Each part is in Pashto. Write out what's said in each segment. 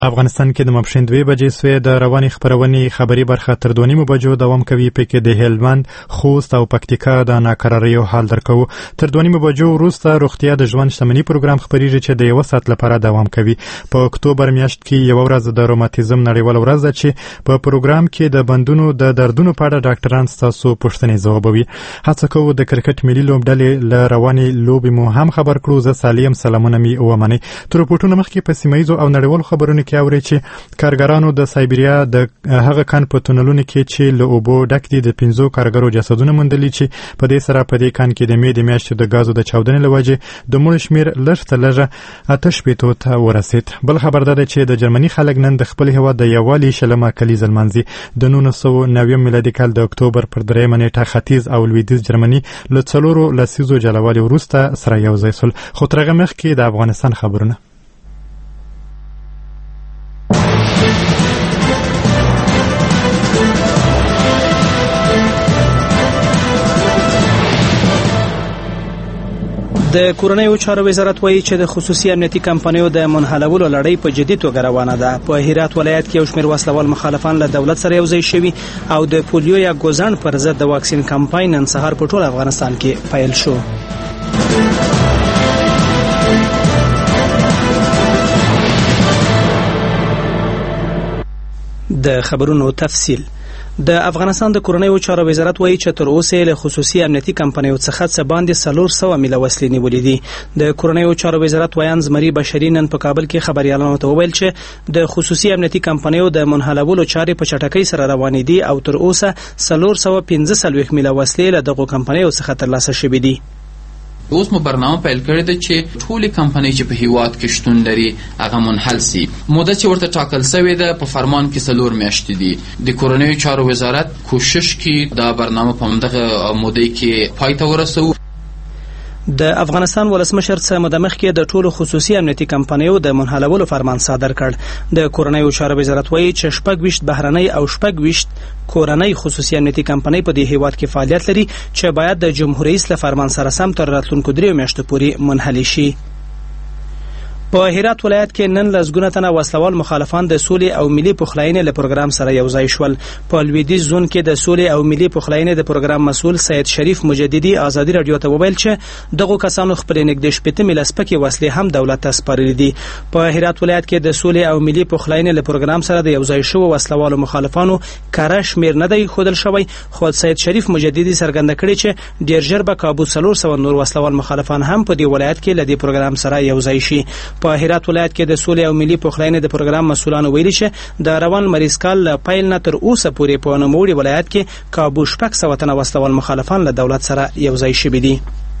افغانستان کې د ماپښین 2 بجې سوی د رواني خبرونې خبري برخه تر 2:30 بجو دوام کوي. پکې د هلمند، خوست او پکتیکا د ناکراریو حال درکو. تر 2:30 بجو وروسته روغتیا د ژوند شتمنۍ پروګرام خبريږي چې د 1 ساعت لپاره دوام کوي. په اکتوبر میاشت کې یو ورځ د روماتیزم نړیوال ورځ ده چې په پروګرام کې د بندونو د دردونو په اړه ډاکټران ستاسو پوښتنې ځوابوي. هڅه کوو د کرکټ ملي لوبډلې له رواني لوبې مو هم خبر کړو. زه سالم سلامونه می ومني. تر پورټونو مخکې په سیمایزو او نړیوال خبرونو کې اوري چې کارګرانو د سایبریا د هغه کان په تونلونو کې چې له اوبو ډک دي د 5 کارګرو جسدونه موندلي چې په دې سره په دې کان کې د میاشتې د غازو د چاودنې لوجه د مړو شمیر لږه 8 ته ورسید. بل خبر ده چې د جرمني خلک نن د خپل هیواد د یووالي شلمه کلیزه لمانځي. د 1990 میلادي کال د اکتوبر پر 3 نیټه ختیځ او لویدیځ جرمني له 4 لسیزو جلاوالي وروسته سره یو ځای شول. خو ترغه مخکې د افغانستان خبرونه. د کورنیو چارو وزارت وایي چې د خصوصي امنیتي کمپنیو د منحلولو لړۍ په جدي توګه روانه ده. په هرات ولایت کې یو شمېر وسلوال مخالفان له دولت سره یو ځای شوي او د پولیو یا ګوزڼ پر ضد د واکسین کمپاین نن سهار په ټول افغانستان کې پیل شو. د خبرونو تفصیل. د افغانستان د کورنیو چارو وزارت وایي چې تر اوسه له خصوصي امنیتي کمپنیو څخه څه باندې 400 میله وسلې نیولې دي. د کورنیو چارو وزارت وایي زمري بشری نن په کابل کې خبريالانو ته وویل چې د خصوصي امنیتي کمپنیو د منحلولو چارې په چټکۍ سره روانې دي او تر اوسه 415 میله وسلې له دغو کمپنیو څخه ترلاسه شوې دي. اوس مو برنامه پیل کړې ده چې ټولې کمپنۍ چې په هیواد کې شتون لري هغه منحل سي. موده چې ورته ټاکل شوې ده په فرمان کې 4 میاشتې دي. د کورنیو چارو وزارت کوشش کوي دا برنامه په همدغه موده کې پای ته ورسوي. د افغانستان ولسمشر څخه مدمخ کې د ټولو خصوصي امنیتي کمپنیو د منحلولو فرمان صادر کړ. د کورنیو چارو وزارت وایي چې 26 بهرنۍ او 26 کورنۍ خصوصي امنیتي کمپنۍ په دې هیواد کې فعالیت لري چې باید د جمهور رئیس له فرمان سره سم تر راتلونکو 3 میاشتو پورې منحل شي. په هرات ولایت کې نن لسګونه تنه وسلوال مخالفان د سولې او ملي پخلاینې له پروګرام سره یو ځای شول. په لویدیځ زون کې د سولې او ملي پخلاینې د پروګرام مسؤل سید شریف مجددي ازادي رادیو ته وویل چې دغه کسانو خپل نږدې 15 میله سپکې وسلې هم دولت ته سپارلې دي. په هرات ولایت کې د سولې او ملي پخلاینې له پروګرام سره د یو ځای شو وسلوال مخالفانو کاره شمیر نه دی خودل شوی. خو سید شریف مجددي څرګنده کړی چې ډیر ژر به کابو 400 نور وسلوال مخالفان هم په دې ولایت کې له دې پروګرام سره یو ځای شي. په هرات ولایت کې د سولې او ملي پخلاینې د پروګرام مسؤلانو ویلي چې د روان مریض کال له پیل نه تر اوسه پورې په نوموړي ولایت کې کابو 600 تنه وسلوال مخالفان له دولت سره یو ځای شوي دي.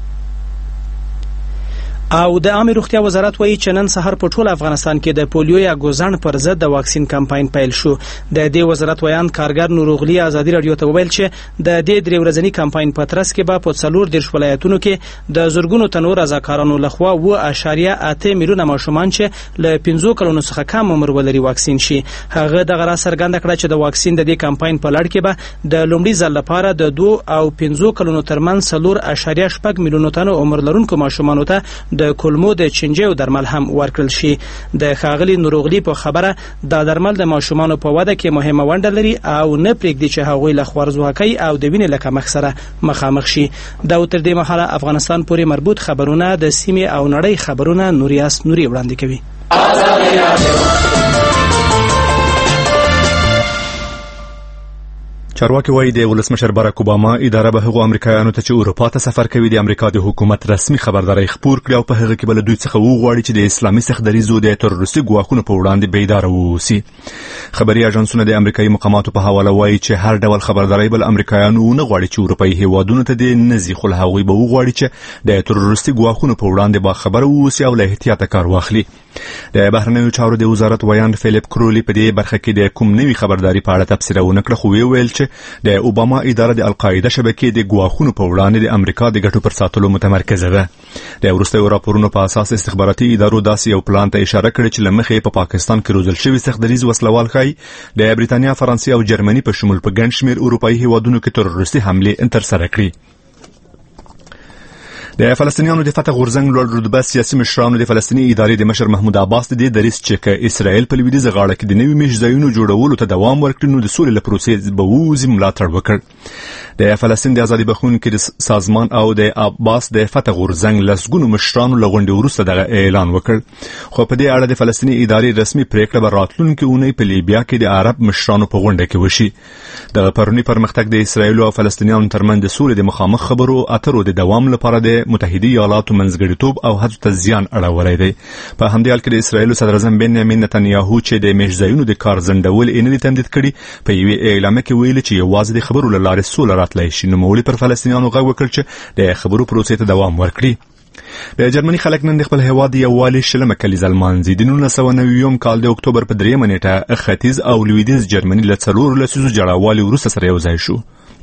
او د عامه روغتیا وزارت وایي چې نن سهار په ټول افغانستان کې د پولیو یا ګوزڼ پر ضد د واکسین کمپاین پیل شو. د دې وزارت ویان کارګر نوروغلی ازادي رادیو ته وویل چې د دې 3 ورځنی کمپاین په ترڅ کې به په 4 ولایتونو کې د زورګونو تنور رضاکارانو لخوا 1.8 میلیونه ماشومان چې له 15 کلونو څخه کم عمر ولري واکسین شي. هغه دغه را څرګنده کړه چې د واکسین د دې کمپاین په لړ کې به د لومړي ځل لپاره د 2 او 15 کلونو ترمنځ 4.8 میلیونه تنو عمر لرونکو ماشومانو ته د کولمو د چنجیو درمل هم ورکړل شي. د خاغلی نوروغلی په خبره د درمل د ماشومانو په وده کې مهمه ونډه لري او نه پرېږدي چې هغوی له خوارځواکۍ او د وینې له کمښت سره مخامخ شي. دا تر دې مهاله افغانستان پورې مربوط خبرونه د سیمې او نړۍ خبرونه نوریاس نوري وړاندې کوي. چارواکي وایي د ولسمشر باراک اوباما اداره به هغو امریکایانو ته چې اروپا ته سفر کوي د امریکا د حکومت رسمي خبرداري خپور کړي او په هغه کې بل دوی څخه وغواړي چې د اسلامي سختدریزو د تروریستي ګواښونو په وړاندې بیدار ووسی. خبري اژانسونه د امریکایي مقاماتو په حواله وایي چې هر ډول خبرداري بل امریکایانو نه غواړي چې اروپایي هیوادونو ته د نزي خل هغوی به وغواړي چې د تروریستي ګواښونو په وړاندې با خبر ووسی او له احتیاط کار واخلي. د بهرنیو چارو د وزارت ویان فلیپ کرولی په دې برخه کې د کوم نوي خبرداري په اړه تبصره ونکړه خو ویل چې د اوباما اداره د القاعده شبکې د ګواښونو په وړاندې د امریکا د ګټو پر ساتلو متمرکزه ده. د وروستیو راپورونو په اساس استخباراتي ادارو داسې یو پلان ته اشاره کړې چې لمخې په پاکستان کې روزل شوی سختدریز وسلوال خای د بریتانیا، فرانسې او جرمني په شمول په ګڼ شمېر اروپایي هیوادونو کې تروریستي حمله ترسره کړې. د فلسطینیانو د فتح غورځنګ لوړ رتبه سیاسي مشرانو د فلسطیني ادارې د مشر محمود عباس د دریځ چې اسرائیل په لویدیځه غاړه کې د نوي میشځایونو جوړولو ته دوام ورکړي نو د سولې لپاره پروسې به ووزي ملاتړ وکړ. د فلسطین د ازادي بخښونکو سازمان او د عباس د فتح غورځنګ لسګونو مشرانو لغونډې وروسته دغه اعلان وکړ. خو په دې اړه د فلسطیني ادارې رسمي پریکړه به راتلونکي اونۍ په لیبیا کې د عرب مشرانو په غونډه کې وشي. د پرونی پرمختګ د اسرائیل او فلسطینیانو ترمنځ د سولې د مخامخ خبرو اترو د دوام لپاره د متحده ایالاتو منځګړیتوب او هڅو ته زیان اړولی دی. په همدې حال کې د اسرائیل صدر اعظم بنیامین نتنیاهو چې د میشځایونو د کار ځنډول یې نه دي تمدید کړي په یوې اعلامیه کې ویلي چې یوازې د خبرو له لارې سوله راتلی شي. نوموړي پر فلسطینیانو غږ وکړ چې د خبرو پروسې ته دوام ورکړي. د جرمني خلک نن د خپل هیواد یووالي شلمه کلیزه لمانځي. د 1990 کال د اکتوبر په 3 نیټه ختیځ او لویدیځ جرمني له 4 لسیزو جړاوالي وروسته سره یو ځای شو.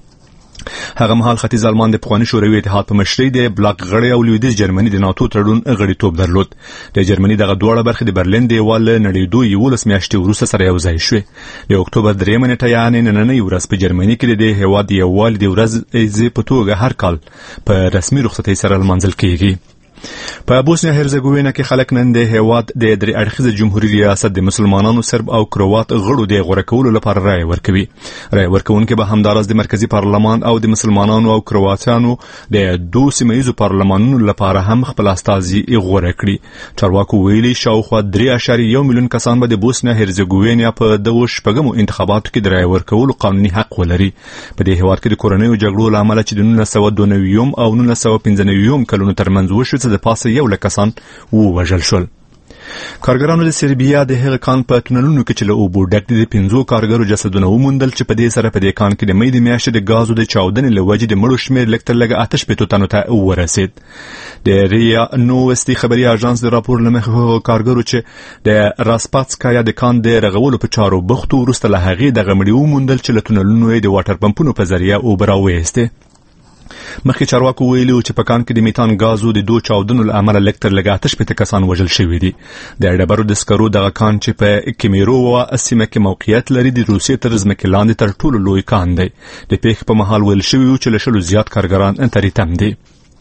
هغه مهال ختیځ آلمان د پخواني شوروي اتحاد په مشرۍ د بلاک غړي او لویدیځ جرمني د ناتو تړون غړیتوب درلود. د جرمني دغه دواړه برخې د برلین دیوال نړیدو 11 میاشتې وروسته سره یو ځای شوې. د اکتوبر 3 نیټه یعنی نننۍ ورځ په جرمني کې د هیواد یووالي د ورځې په توګه هر کال په رسمي رخصتۍ سره لمانځل کیږي. په بوسنیا هرزګوینا کې خلک نن د هیواد د درې اړخیزه جمهوریت ریاست د مسلمانانو سرب او کروات غړو د غوړه کولو لپاره رائے ورکوي. رائے ورکوونکي به همدارس د مرکزی پارلمان او د مسلمانانو او کرواتانو د دوه سیمه‌یزو پارلمانونو لپاره هم خپل استازي غوړه کړي. چارواکو ویلي شاوخوا 3.1 میلیون کسان به د بوسنیا هرزګوینا په دغه شپږمو انتخاباتو کې د رائے ورکولو قانوني حق ولري. په دې هیواد کې د کورنیو جګړو لامل چې د 1992 او 1995 کلونو ترمنځ وشو د پاسه یو لک کسان ووژل شول. کارګرانو د سربیا د هغه کان په تونلونو کې چې له اوبو ډک دي 5 کارګرو جسدونه وموندل چې په دې سره په دې کان کې د مې د میاشتې د غازو د چاودنې له وجې د مړو شمېر لږ تر لږه 8 تنو ته ورسید. د ریا نووستي خبري اژانس د راپور لمخې کارګرو چې د راسپاتسکایا د کان د رغولو په چارو بوختو وروسته له هغې د غمړي وموندل چې له تونلونو د واټر پمپونو په ذریعہ اوبه راوېسته. مخکې چارواکو ویلي چې په کان کې د میتان غازو د دوه چاودنو له امله لږ تر لږه 8 کسان وژل شوي دي. د ډبرو د سکرو دغه کان چې په کیمیرو سیمه کې موقعیت لري د روسیې تر ځمکې لاندې تر ټولو لوی کان دی. د پیښې په مهال ویل شوي چې له 100 زیات کارګران تریتم دي.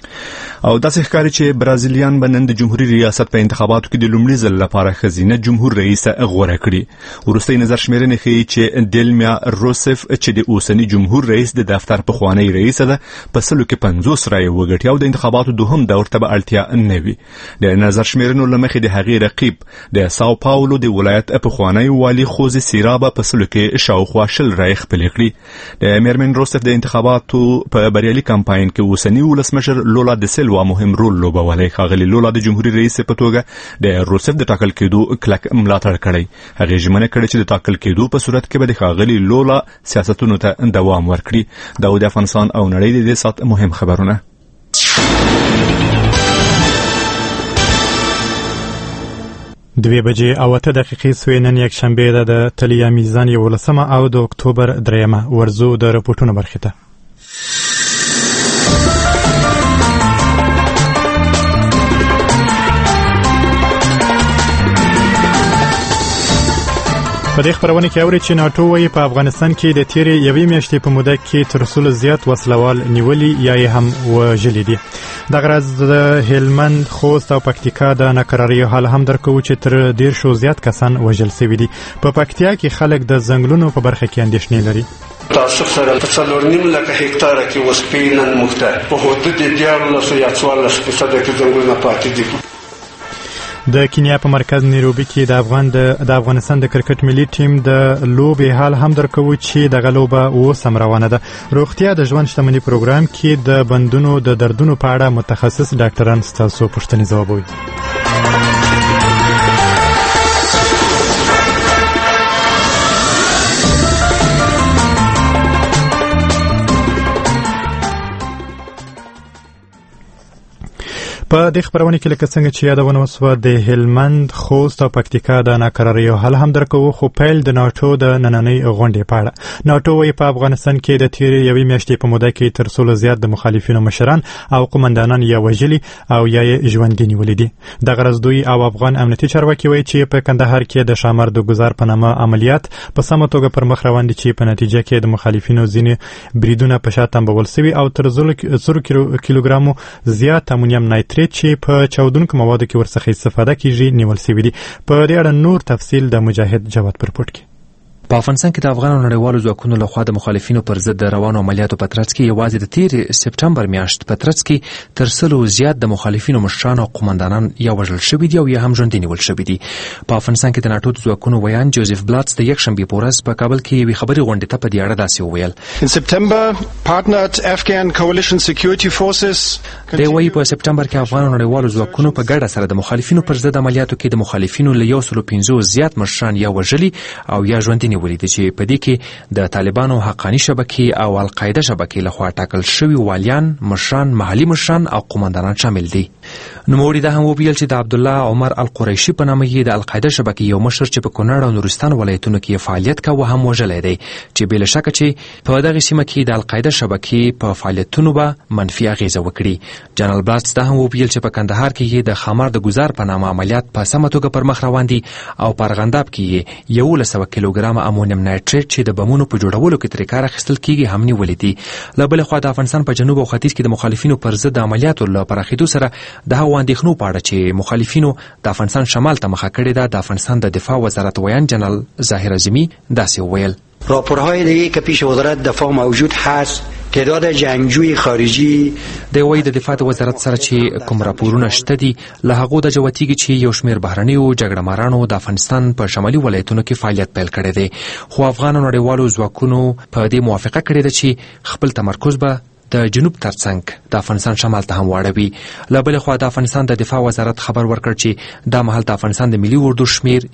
او داسې ښکاري چې برازیلیان به نن د جمهوریت ریاست په انتخاباتو کې د لومړي ځل لپاره ښځینه جمهور رئیس غوره کړي. وروستۍ نظر شمیرنې ښیي چې دیلمیا روسف چې د اوسني جمهور رئیس د دفتر پخوانی رئیس ده په 50 رایې وګټي او د انتخاباتو دوهم دور ته به اړتیا نه وي. د نظر شمیرنو له مخې د هغې رقیب د ساو پاولو د ولایت پخوانی والي خوزي سیرابا په 100 کې شاوخوا 10 رایې خپلې کړي. د میرمن روسف د انتخاباتو په بریالي کمپاین کې اوسني ولسمشر لولا د سیلوا مهم رول لوبولی. ښاغلي لولا د جمهوریت رئیس په توګه د روسف د ټاکل کېدو کلک ملاتړ کړی. هغې ژمنه کړې چې د ټاکل کېدو په صورت کې به د ښاغلي لولا سیاستونو ته دوام ورکړي. دا د افغانستان او نړۍ د دې سات مهم خبرونه. 2 بجې او 8 دقیقې سوې. نن یک شنبه ده د تلیا میزان 11 او د اکتوبر 3 ورزو د رپورټونو برخه ته. په دې خبرونه کې اوري چې ناتو وايي په افغانستان کې د تیرې یوې میاشتې په موده کې تر څو زیات وسلوال نیولي یا هم وژلي دي. د غرض د هلمند، خوست او پکتیکا د ناکراری حال هم درکو چې تر 100 زیات کسان وژل شوي دي. په پکتیا کې خلک د ځنګلونو په برخه کې اندېښنې لري. تاسو سره په 4.5 لک هکتار کې وسپینن مختار په حدود 14 یا 14% کې ځنګلونه پاتې دي. د کینیا په مرکز نیروبي کې د افغانستان د کرکټ ملي ټیم د لوبې حال هم درکو چې د غلوبه اوس هم روانه ده. روغتیا د ژوند شتمنۍ پروګرام کې د بندونو د دردونو په اړه متخصص ډاکټران ستاسو پوښتنې ځوابوي. په دې خبرونه کې لکه څنګه چې یادونه وسوه د هلمند، خوست او پکتیکا د ناکراریو حل هم درکوو، خو پیل د ناتو د نننۍ غونډې په اړه. ناتو وايي په افغانستان کې د تیرې یوې میاشتې په موده کې تر څو زیات د مخالفینو مشران او قومندانان یا وژلي او یا ژوندي نیولي دي. د غرضدوی او افغان امنیتي چارواکي وايي چې په کندهار کې د شامر د ګزار په نامه عملیات په سمه توګه پر مخ روان دي چې په نتیجه کې د مخالفینو ځینې بریدونه په شا تنبول سوي او تر 100 کیلوګرامو زیات امونیم نایتریت چې په چاودونکو موادو کې ورڅخه استفاده کیږي نیول سوي دي. په دې اړه نور تفصیل د مجاهد جواد پر پورت کې. په افغانستان کې د افغان نړیوالو ځواکونو لخوا د مخالفینو پر ضد د روانو عملیاتو په ترڅ کې یوازې د تیر سپټمبر میاشت په ترڅ کې تر 100 زیات د مخالفینو مشران او قومندانان یا وژل شوي دي او یا هم ژوندي نیول شوي دي. په افغانستان کې د ناتو د ځواکونو ویان جوزف بلاتس د یکشنبې په ورځ په کابل کې یوې خبري غونډې ته په دې اړه داسې وویل. In September, partnered Afghan coalition security forces د وی په سپټمبر کې افغان نړیوالو ځواکونو په ګډه سره د مخالفینو پر ضد عملیاتو کې د مخالفینو له 150 زیات مشران یا وژلي او یا ژوندي نیولي دي چې په کې د طالبانو حقانی شبکې او القاعده شبکې لخوا ټاکل شوي والیان، مشران، محلي مشران او قومندانان شامل دي. نوموړي دا هم وویل چې د عبدالله عمر القریشي په نامه یې د القاعده شبکې یو مشر چې په کونړ او نورستان ولایتونو کې فعالیت کوي هم وژلی دی چې بې له شکه چې په دغه سیمه کې د القاعده شبکې په فعالیتونو به منفي اغیزه وکړي. جنرال بلاتس دا هم وویل چې په کندهار کې د خامار د ګزار په نامه عملیات په سمه توګه پر مخ روان دي او په ارغنداب کې 100 کیلوګرام امونیم نایتریت چې د بمونو په جوړولو کې ترې کار اخیستل کیږي هم نیولې دي. له بلې خوا د افغانستان په جنوب او ختیځ کې د مخالفینو پر ضد عملیاتو له پراخېدو سره د هغو اندېښنو په اړه چې مخالفینو د افغانستان شمال ته مخه کړې ده، د افغانستان د دفاع وزارت ویان جنرال ظاهر اعظمي داسې وویل. راپورهای دیگه که پیش وزارت دفاع موجود هست تعداد جنگجوی خارجی د وی د دفاع وزارت سره چې کوم راپورونه شته دي له هغو د جوتیږي چې یو شمېر بهرنیو جګړه مارانو د افغانستان په شمالي ولایتونو کې فعالیت پیل کړی دی، خو افغان نړیوالو ځواکونو په دې موافقه کړې ده چې خپل تمرکز به د جنوب ترڅنګ د افغانستان شمال ته هم واړوي. له بلې خوا د افغانستان د دفاع وزارت خبر ورکړ چې دا مهال د افغانستان د ملي اردو شمیر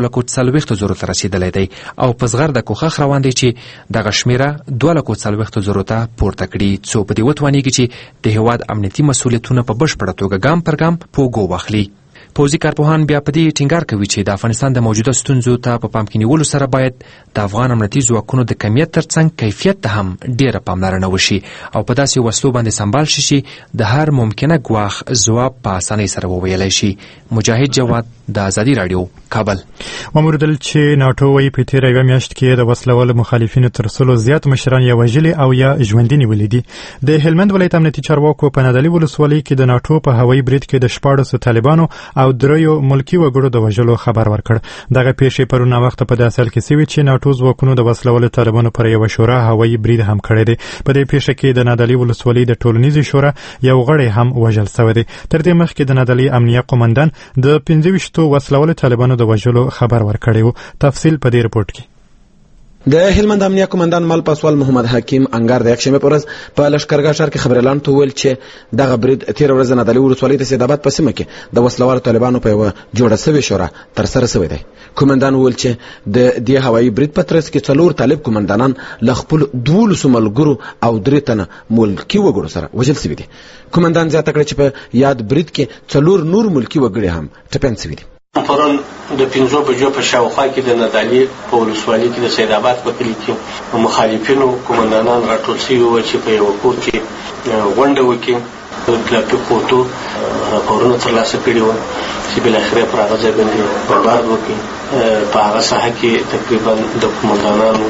140,000 ته رسیدلی دی او په زغر د کوښښ روان دی چې دغه شمیره 240,000 ته پورته کړي څو په دې وتوانیږي چې د هیواد امنیتي مسؤلیتونه په بشپړه توګه ګام پر ګام په اوږو واخلي. پوځي کارپوهان بیا په دې ټینګار کوي چې د افغانستان د موجوده ستونزو ته په پام کې نیولو سره باید د افغان امنیتي ځواکونو د کمیت ترڅنګ کیفیت ته هم ډیره پاملرنه وشي او په داسې وسلو باندې سمبال شي چې د هر ممکنه ګواښ ځواب په اسانۍ سره وویلی شي. مجاهد جواد د ازادي راډیو کابل. وموردل چې ناتو وايي په تیره یوه میاشت کې د وسلوالو مخالفینو تر 100 زیات مشران یا وژلي او یا ژوندي نیولي دي. د هلمند ولایت امنیتي چارواکو په نادعلي ولسوالۍ کې د ناتو په هوایي برید کې د 14 طالبانو او 3 ملکی وګړو د وژلو خبر ورکړ. دغه پیښې پرون وخت په داسې حال کې سوي چې ناتو ځواکونو د وسلوالو طالبانو پر یو شورا هوایي برید هم کړی دی. په دې پیښه کې د نادعلي ولسوالۍ د ټولنیزې شورا یو غړی هم وژل شوی دی. تر دې مخکې د نادعلي امنیه قومندان د 25 وسلوالو طالبانو د وژلو خبر ورکړی و. تفصیل په دې رپورت کې. د هلمند امنیه قومندان مال پاسوال محمد حکیم انګار د یکشنبه په ورځ په لشکرګاه ښار کې خبريالانو ته وویل چې دغه برید تیر ورځ نه د ولسوالۍ د سیدآباد په سیمه کې د وسلوالو طالبانو په یوه جوړه شوې شورا ترسره شوی دی. قومندان وویل چې د دې هوایي برید په ترڅ کې 4 طالب قومندانان له خپل 12 ملګرو او 3 تنه ملکي وګړو سره وژل شوي دي. قومندان زیاته کړه چې په یاد برید کې 4 نور ملکي وګړي هم ټپیان شوي دي. پرون د 5 بجو په شاوخوا کې د نادعلي په ولسوالۍ کې د سیدآباد په کلي کې مخالفینو قومندانان راټول شوي وو چې په یوه کور کې غونډه وکړي. د فوټو راپورونه ترلاسه کړي وو چې بالاخره پر هغه ځای باندې بمبارد وکړي. په هغه ساحه کې تقریبا د قومندانانو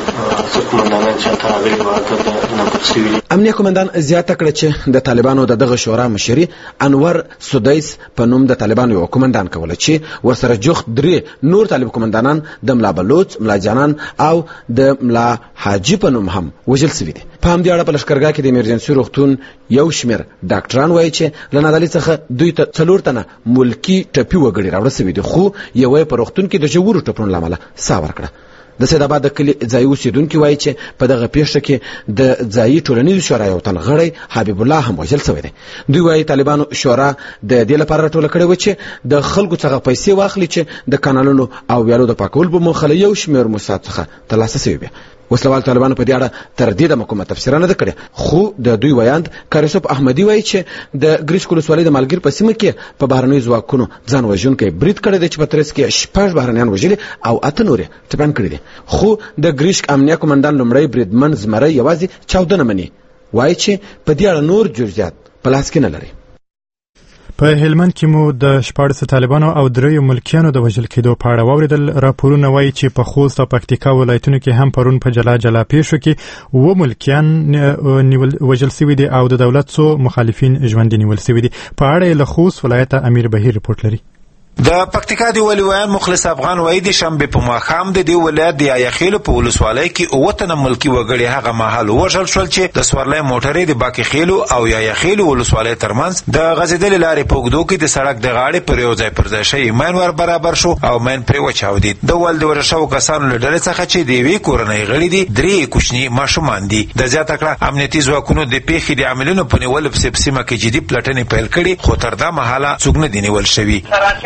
چې هلته راغلي وو هلته نابود شوي دي. امنیه قومندان زیاته کړه چې د طالبانو د دغه شورا مشري انور سدیس په نوم د طالبانو یو قومندان کوله چې ورسره جوخت 3 نور طالب قومندانان د ملا بلوچ، ملا جانان او د ملا حاجی په نوم هم وژل شوي دي. په همدې اړه په لشکرګاه کې د ایمرجنسي روغتون یو شمېر ډاکټران وایي چې له نادعلي څخه دوی ته 4 تنه ملکي ټپي وګړي راوړل شوي دي، خو یو په روغتون کې د ژورو ټپونو له امله ساه ورکړه. د سیدآباد د کلي ځایي اوسېدونکي وایي چې په دغه پیښه کې د ځایي ټولنیزو شورا یو تن غړی حبیب الله هم وژل شوی دی. دوی وایي طالبانو شورا د دې لپاره راټوله کړې وه چې د خلکو څخه پیسې واخلي چې د کانالونو او ویالو د پاکولو په موخه له یو شمېر موسسات څخه ترلاسه شوي وي. وسلوال طالبانو په دې اړه تر دې د کومه تفسیر نه ده کړې، خو د دوی ویاند کاریوسف احمدي وایي چې د ګریشک ولسوالۍ د مالګیر په سیمه کې په بهرنیو ځواکونو ځان وژونکی برید کړی دی چې په ترڅ کې 6 بهرنیان وژلي او 8 نور ټپیان کړي دي. خو د ګریشک امنیه قومندان لومړی بریدمن زمری یوازې چاودنه مني، وایي چې په دې اړه نور جزئیات په لاس کې نه لري. په هلمند کې مو د 14 طالبانو او 3 ملکیانو د وژل کېدو په اړه واوریدل. راپورونه وایي چې په خوست او پکتیکا ولایتونو کې هم پرون په جلا جلا پیښو کې 2 ملکیان وژل شوي دي او د دولت څو مخالفین ژوندي نیول شوي دي. په اړه له خوست ولایته امیر بهیر رپورټ لري. د پکتیکا دی ولیوان مخلص افغان وایي د شنبه په ماښام د دې ولایت د یاخیل په ولسوالۍ کې 9 ملکی وګړي هغه مهال وژل شول چې د سورلۍ موټرې د باقی خیلو او یاخیل ولسوالۍ ترمنځ د غزیدل لارې په اوږدو کې د سړک د غاړې پر یو ځای پر ځای شوی مین ور برابر شو او مین پرې وچاودید. د ول د ورشو کسانو له ډلې څخه چې د وی کورنۍ غړي دي 3 کوچني ماشومان دي. د زیاته کړه امنیتي ځواکونو د پیښې د عاملینو په نیول په سیمه کې جدي پلټنې پیل کړي، خو تر دا مهاله څوک نه دی نیول شوی.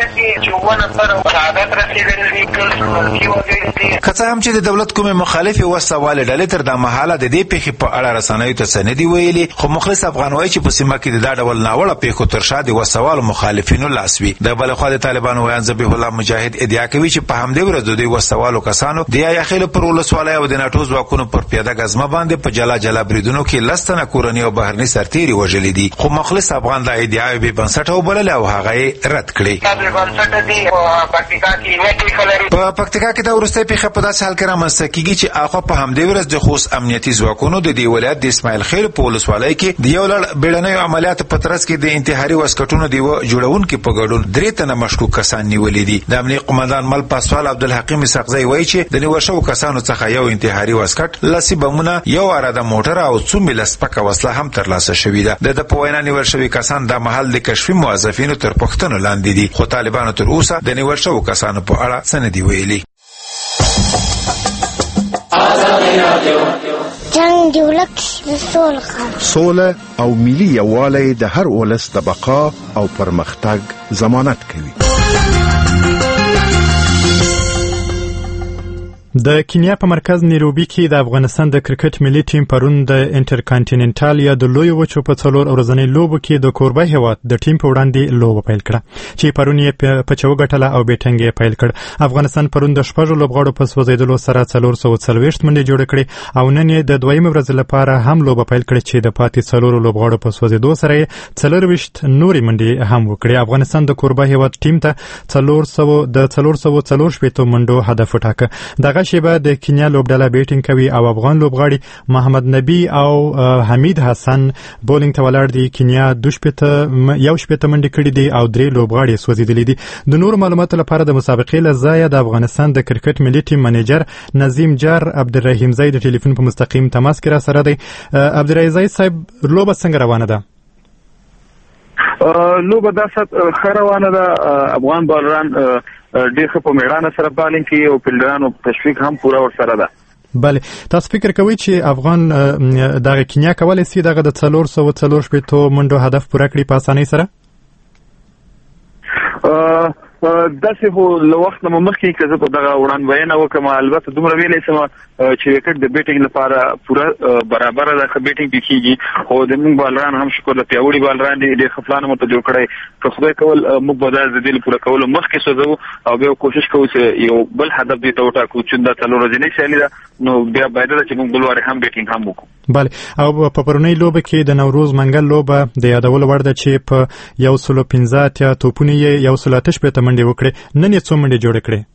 کڅه هم چې د دولت کومه مخالفه وسواله ډلې تر د مهاله د دې پیښې په اړه رسنیو ته څه نه دی ویلي، خو مخلص افغان وایي چې په سیمه کې د دا ډول ناوړه پیښو تر شا د وسوالو مخالفینو لاسوي. د بلخوا د طالبانو ویان ذبیح الله مجاهد ادعا کوي چې په همدې ورځ د وسوالو کسانو د یاخیل پر ولسوالۍ او د ناټو ځواکونو پر پیاده غزمه باندې په جلا جلا بریدونو کې لستنه کورنۍ او بهرني سرتیري وژلي دي. خو مخلص افغان د ادعا به بنسټ وبلل او هغه رد کړي. په پکتیکا کې د ورسته پیښه په داسې حال کې رامنځته کیږي چې اخو په همدې ورځ د خوست امنیتي ځواکونو د دې ولایت د اسماعیل خیل په ولسوالۍ کې د یو لړ بیړنیو عملیاتو په ترڅ کې د انتحاري وسکټونو دی جوړونکو په ګډون 3 تنه مشکوک کسان نیولې دي. د امنیتي قومندان مل پاسوال عبدالحکیم سقزی وایي چې د نیول شوو کسانو څخه یو انتحاري وسکټ، لسی بمونه، یو اراده موټر او څو مل سپکه وسله هم ترلاسه شوې ده. د په وینا نیول شوی کسان د محل د کشفي موظفینو تر پوښتنې لاندې دي، خو طالبانو تر اوسه د نیول شوو کسانو په اړه څه نه دی ویلي. جنگ دی ولک سوله او ملي یووالی د هر ولس د بقا او پرمختګ ضمانت کوي. د کینیا په مرکز نیروبي کې د افغانستان د کرکټ ملي ټیم پرون د انټرکانټیننټال یا د لوی وچو په 4 ورځنۍ لوبو کې د کوربه هیواد د ټیم په وړاندې لوبه پیل کړه چې پرون یې په چوغټله او بیټنګ یې پیل کړ. افغانستان پرون د شپږ لوبغاړو په سوځیدلو سره 440 منډې جوړ کړې او نن یې د دویمه ورځ لپاره هم لوبه پیل کړه چې د پاتې 4 لوبغاړو په سوځیدو سره 420 نورې منډې هم وکړې. افغانستان د کوربه هیواد ټیم ته 440 منډو هدف وټاکه. دغه شیبه د کینیا لوبډله بیټینګ کوي او افغان لوبغاړي محمد نبی او حمید حسن بولینګ ته ولاړ دي. کینیا 2 منډې کړې دي او 3 لوبغاړي سوځیدلي دي. د نور معلوماتو لپاره د مسابقې لزایا د افغانستان د کرکټ ملي ټیم منیجر نظیم جار عبدالرحیم زئی د ټلیفون په مستقیم تماس کې را سره دی. عبدالرحیم زئی صاحب، لوبه څنګه روانه ده؟ لوبه داسې ښه روانه ده. افغان بالران ډېر ښه په میدان سره بالینګ کوي او فیلډرانو تشویق هم پوره ورسره ده. بله، تاسو فکر کوئ چې افغان دغه کینیا کولی شي دغه د 440 منډو هدف پوره کړي په اسانۍ سره؟ داسې خو له وخت نه مخکې که زه په دغه وړاندوینه وکړم، البته دومره ویلی شم چې وکټ د بیټینګ لپاره پوره برابره ده، ښه بیټینګ پې کېږي. خو د موږ بالران هم شکر د پیاوړي بالران دي، ډېر ښه پلان ورته جوړ کړی. که خدای کول موږ به دا د دې پوره کولو مخکې سوځو او بیا کوشش کوو چې یو بل هدف دې ته وټاکو چې دا 4 ورځنۍ سیالي ده، نو بیا باید ده چې موږ بل وارې هم بیټینګ هم وکړو. بله، او په پرونۍ لوبه کې د نوروز منګل لوبه د یادولو وړ ده چې په 115 توپونه یې 168 منډې وکړې. نن یې څو منډې جوړې کړې؟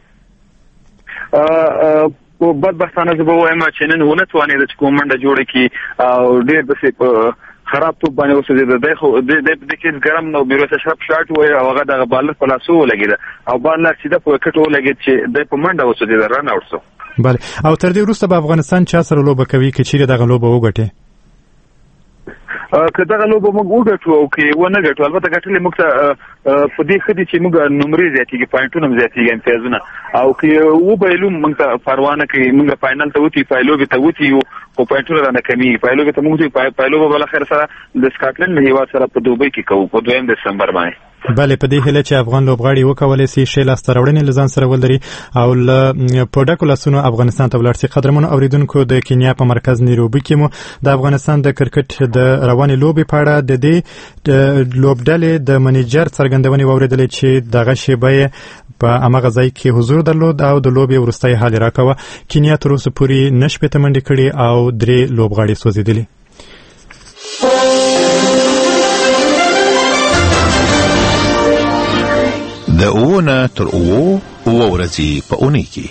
بدبختانه زه به وایم چې نن ونه توانېده چې کوم منډه جوړه کړي او ډېر داسې په خراب توپ باندې وسوځېده. دی خو د دې کې ګرم نو میرویس اشرف شاټ وایي او هغه دغه بالر په لاسو ولګېده او بالر سیده په وکټ ولګېد چې دی په منډه وسوځېده، رن آوټ شو. بله، او تر دې وروسته به افغانستان چا سره لوبه کوي که چیرې دغه لوبه وګټي؟ که دغه لوبه موږ وګټو او که ونه ګټو، البته ګټلې موږ ته په دې ښه دي چې موږ نمرې زیاتېږي، پوینټونه هم زیاتېږي، امتیازونه. او که وبایلو موږ ته پروا نه کوي، موږ فاینل ته وتي، پایلوبې ته وتي یو، خو پوینټونه رانه کمېږي. پایلوبې ته موږ پایلوبه بالاخره سره د سکاټلند هېواد سره په دوبۍ کې کوو په 2 دسمبر باندې. بله په دې هیله چې افغان لوبغاړي وکولای شي ښې لاسته راوړنې له ځان سره ولري او له په ډکو لاسونو افغانستان ته ولاړ شي. قدرمنو اوریدونکو د کینیا په مرکز نیروبي کې مو د افغانستان د کرکټ د روانې لوبې په اړه د دې لوبډلې د منیجر څرګندونې واورېدلې چې دغه شیبه په امغه ځای کې حضور درلود او د لوبې وروستۍ حال راکوه. کینیا تر اوسه پورې نه شپېته منډې کړي او 3 لوبغاړي سوځېدلي. د اوونه تر اوو ورځې په اونۍ کې.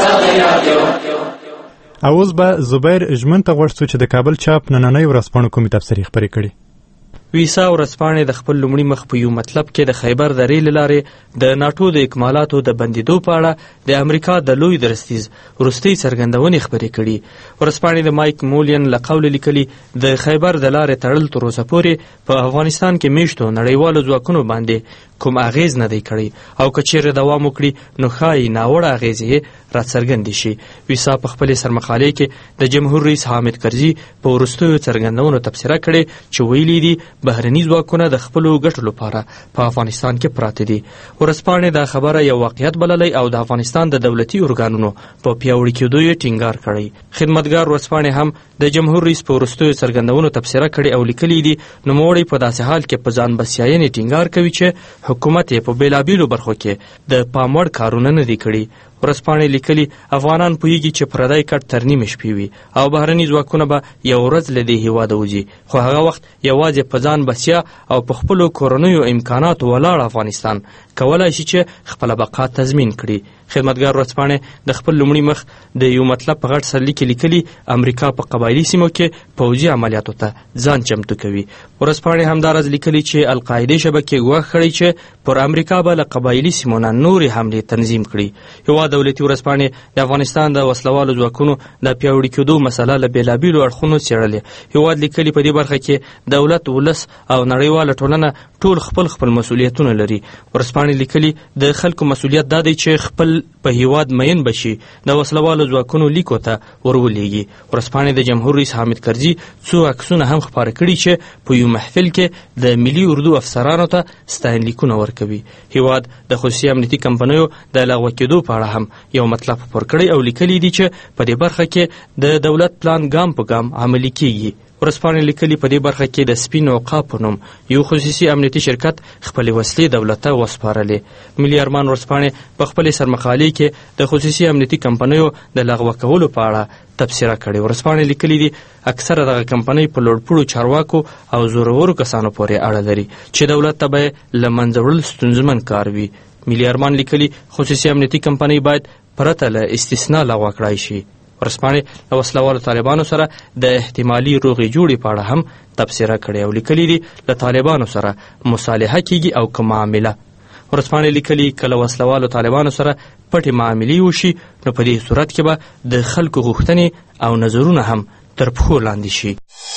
او اوس به زبیر ژمن ته غوښتو چې د کابل چاپ نننۍ ورځپاڼو کومې تبصرې خپرې کړي. ویسا ورځپاڼې د خپل لومړي مخ په یو مطلب کې د خیبر درې له لارې د ناټو د اکمالاتو د بندېدو په اړه د امریکا د لوی درستیز وروستۍ څرګندونې خپرې کړي. ورځپاڼې د مایک مولین له قوله لیکلي د خیبر د لارې تړل تر اوسه پورې په افغانستان کې میشتو نړیوالو ځواکونو باندې کوم اغیز نه دی کړی او که چیرې دوام وکړي نو ښایي ناوړه اغیزې یې راڅرګندې شي. ویسا په خپلې سرمقالې کې د جمهور رئیس حامد کرزي په وروستیو څرګندونو تبصره کړې چې ویلي دي بهرني ځواکونه د خپلو ګټو لپاره په افغانستان کې پراته دي. ورځپاڼې دا خبره یو واقعیت بللی او د افغانستان د دولتي ارګانونو په پیاوړي کېدو یې ټینګار کړی. خدمتګار ورځپاڼې هم د جمهور رئیس په وروستیو څرګندونو تبصره کړې او لیکلي دي نوموړی په داسې حال کې په ځان بسیاینې ټینګار کوي چې حکومت یې په بیلابیلو برخو کې د پام وړ کارونه نه دي کړي. ورځپاڼې لیکلي افغانان پوهیږي چې پردی کټ تر نیمې شپې وي او بهرني ځواکونه به یو ورځ له دې هېواده وځي، خو هغه وخت یوازې په ځان بسیا او په خپلو کورنیو امکاناتو ولاړ افغانستان کولای شي چې خپله بقا تضمین کړي. خدمتګار ورځپاڼې د خپل لومړي مخ د یو مطلب په غټ سرلیک کې لیکلي امریکا په قبایلي سیمو کې پوځي عملیاتو ته ځان چمتو کوي. ورځپاڼې همداراز لیکلي چې القاعدې شبکې ګواښ کړی چې پر امریکا به له قبایلي سیمو نه نورې حملې تنظیم کړي. یوه دولتي ورځپاڼې د افغانستان د وسلوالو ځواکونو د پیاوړي کېدو مسله له بېلابېلو اړخونو څېړلې. هېواد لیکلي په دې برخه کې دولت، ولس او نړیواله ټولنه ټول خپل مسؤلیتونه لري. ورځپاڼې لیکلي د خلکو مسؤلیت دا دی چې خپل په هیواد مین بشي د وسلوالو ځواکونو لیکو ته ورولېږي. ورځپاڼې د جمهور رئیس حامد کرزي څو عکسونه هم خپاره کړي چې په یو محفل کې د ملي اردو افسرانو ته ستاینلیکونه ورکوي. هیواد د خصوصي امنیتي کمپنیو د لغوه کېدو په اړه هم یو مطلب خپور کړی او لیکلي دي چې په دې برخه کې د دولت پلان ګام په ګام عملي کیږي. ورځپاڼې لیکلي په دې برخه کې د سپین عقاب په نوم یو خصوصي امنیتي شرکت خپلې وسلې دولت ته وسپارلې. ملي ارمان ورځپاڼې په خپلې سرمقالې کې د خصوصي امنیتي کمپنیو د لغوه کولو په اړه تبصره کړې. ورځپاڼې لیکلي دي اکثره دغه کمپنۍ په لوړپوړو چارواکو او زورورو کسانو پورې اړه لري چې دولت ته به یې له منځه وړل ستونزمن کار وي. ملي ارمان لیکلي خصوصي امنیتي کمپنۍ باید پرته له استثنا لغوه کړای شي. ورځپاڼې د وسلوالو طالبانو سره د احتمالي روغې جوړې په اړه هم تبصره کړې او لیکلي دي له طالبانو سره مصالحه کیږي او که معامله. ورځپاڼې لیکلي کله وسلوالو طالبانو سره پټې معاملې وشي نو په دې صورت کې به د خلکو غوښتنې او نظرونه هم تر پښو لاندې شي.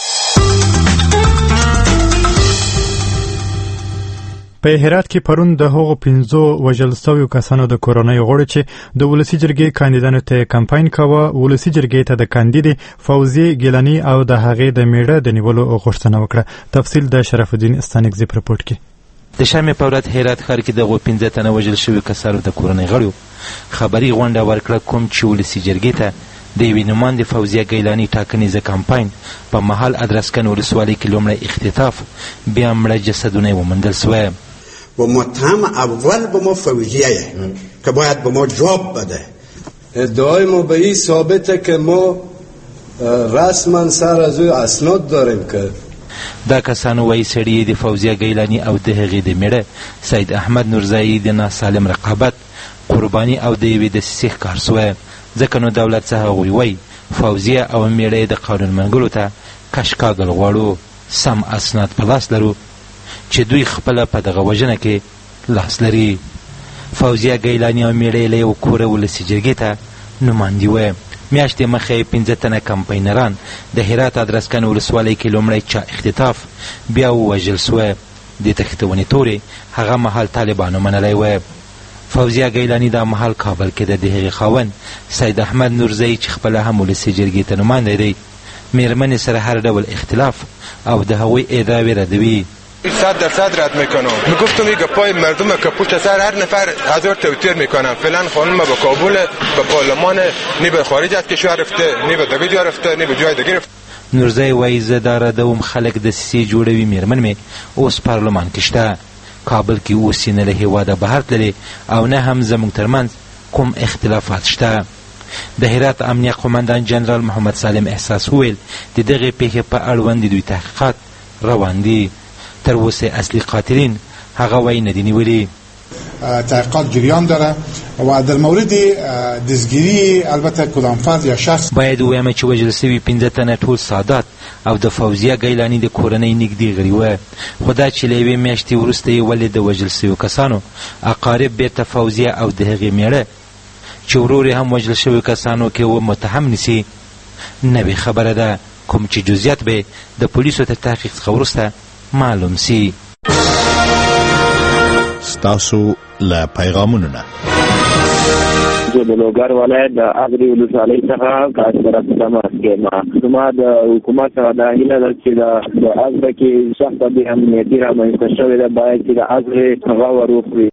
په هرات کې پرون د هغو 15 وژل شویو کسانو د کورنۍ غړو چې د ولسي جرګې کاندیدانو ته کمپاین کاوه ولسي جرګې ته د کاندیدې فوزیه ګیلاني او د هغې د میړه د نیولو غوښتنه وکړه. تفصیل د شرف الدین استانکزي په رپورټ کې. د شامې په ورځ هرات ښار کې دغو 15 تنه وژل شوي کسانو د کورنۍ غړو خبري غونډه ورکړه کوم چې ولسي جرګې ته د یوې نوماندې فوزیه ګیلاني ټاکنیزه کمپاین په محل ادرسکن ولسوالۍ کې لومړی اختطاف بیا مړه جسدونه وموندل سوی. و متهم اول به ما فوزیه که باید به ما جواب بده. ادعای ما به این ثابته که ما رسما سر از او اسناد داریم که دا کسانو وایي سړي د فوزیه ګیلاني او د هغې د میړه سید احمد نورزایی د ناسالم رقابت قرباني او د یوې دسیسې ښکار سوی. ځکه نو دولت څخه هغوی وایي فوزیه او میړه یې د قانون منګلو ته کشکاږل غواړو. سم اسناد په لاس لرو چې دوی خپله په دغه وژنه کې لاس لري. فوزیه ګیلاني او میړه یې له یو کوره ولسي جرګې ته نوماندي وه. میاشتې مخکې 15 تنه کمپاینران د هرات ادرسکن ولسوالۍ کې لومړی چا اختطاف بیا ووژل سوی. د تښتونې تورې هغه مهال طالبانو منلی وه. فوزیه ګیلاني دا مهال کابل کې د هغې خاوند سید احمد نورزایی چې خپله هم ولسي جرګې ته نوماندی دی مېرمنې سره هر ډول اختلاف او د هغوی ادعاوې ردوي. 100% رد میکنم. میگفتم میگه پای مردم که پشت سر هر نفر 1000 توتر میکنن. فعلا خانم به کابل به پارلمان نی به خارج از کشور رفته، نی به دبی رفته، نی به جای دیگه رفته. نورزی وایي زه دا ردوم خلک دسیسې جوړوي میرمن مې اوس پارلمان کې شته. کابل کې اوس یې نه له هېواده بهر تللې او نه هم زموږ ترمنځ کوم اختلافات شته. د هرات امنیه قومندان جنرال محمد سالم احساس وویل د دغې پیښې په اړوند د دوی تحقیقات روان دي. تر اوسه اصلي قاتلین هغه وایي نه دي نیولي. تحقیقات جریان داره و در مورد دزگیری البته کدام فرد یا شخص باید ووایم چې وژل سوي 15 تنه ټول سادات او د فوزیه ګیلاني د کورنۍ نږدې غړي وه. خو دا چې له یوې میاشتې وروسته یې ولې د وژل سویو کسانو اقارب بیرته فوزیه او د هغې میړه چې ورور یې هم وژل شویو کسانو کې و متهم نیسي نوې خبره ده، کوم چې جزئیات به د پولیسو تر تحقیق څخه وروسته معلوم سي. ستاسو له پیغامونو نه زه د لوګر ولایت د اغري ولسوالۍ څخه کارګر خدمت کوم. زما د حکومت څخه دا هیله ده چې د اغري کې سخته بې امنیتي رامنځته شوې ده، باید چې د اغري غور وکړي.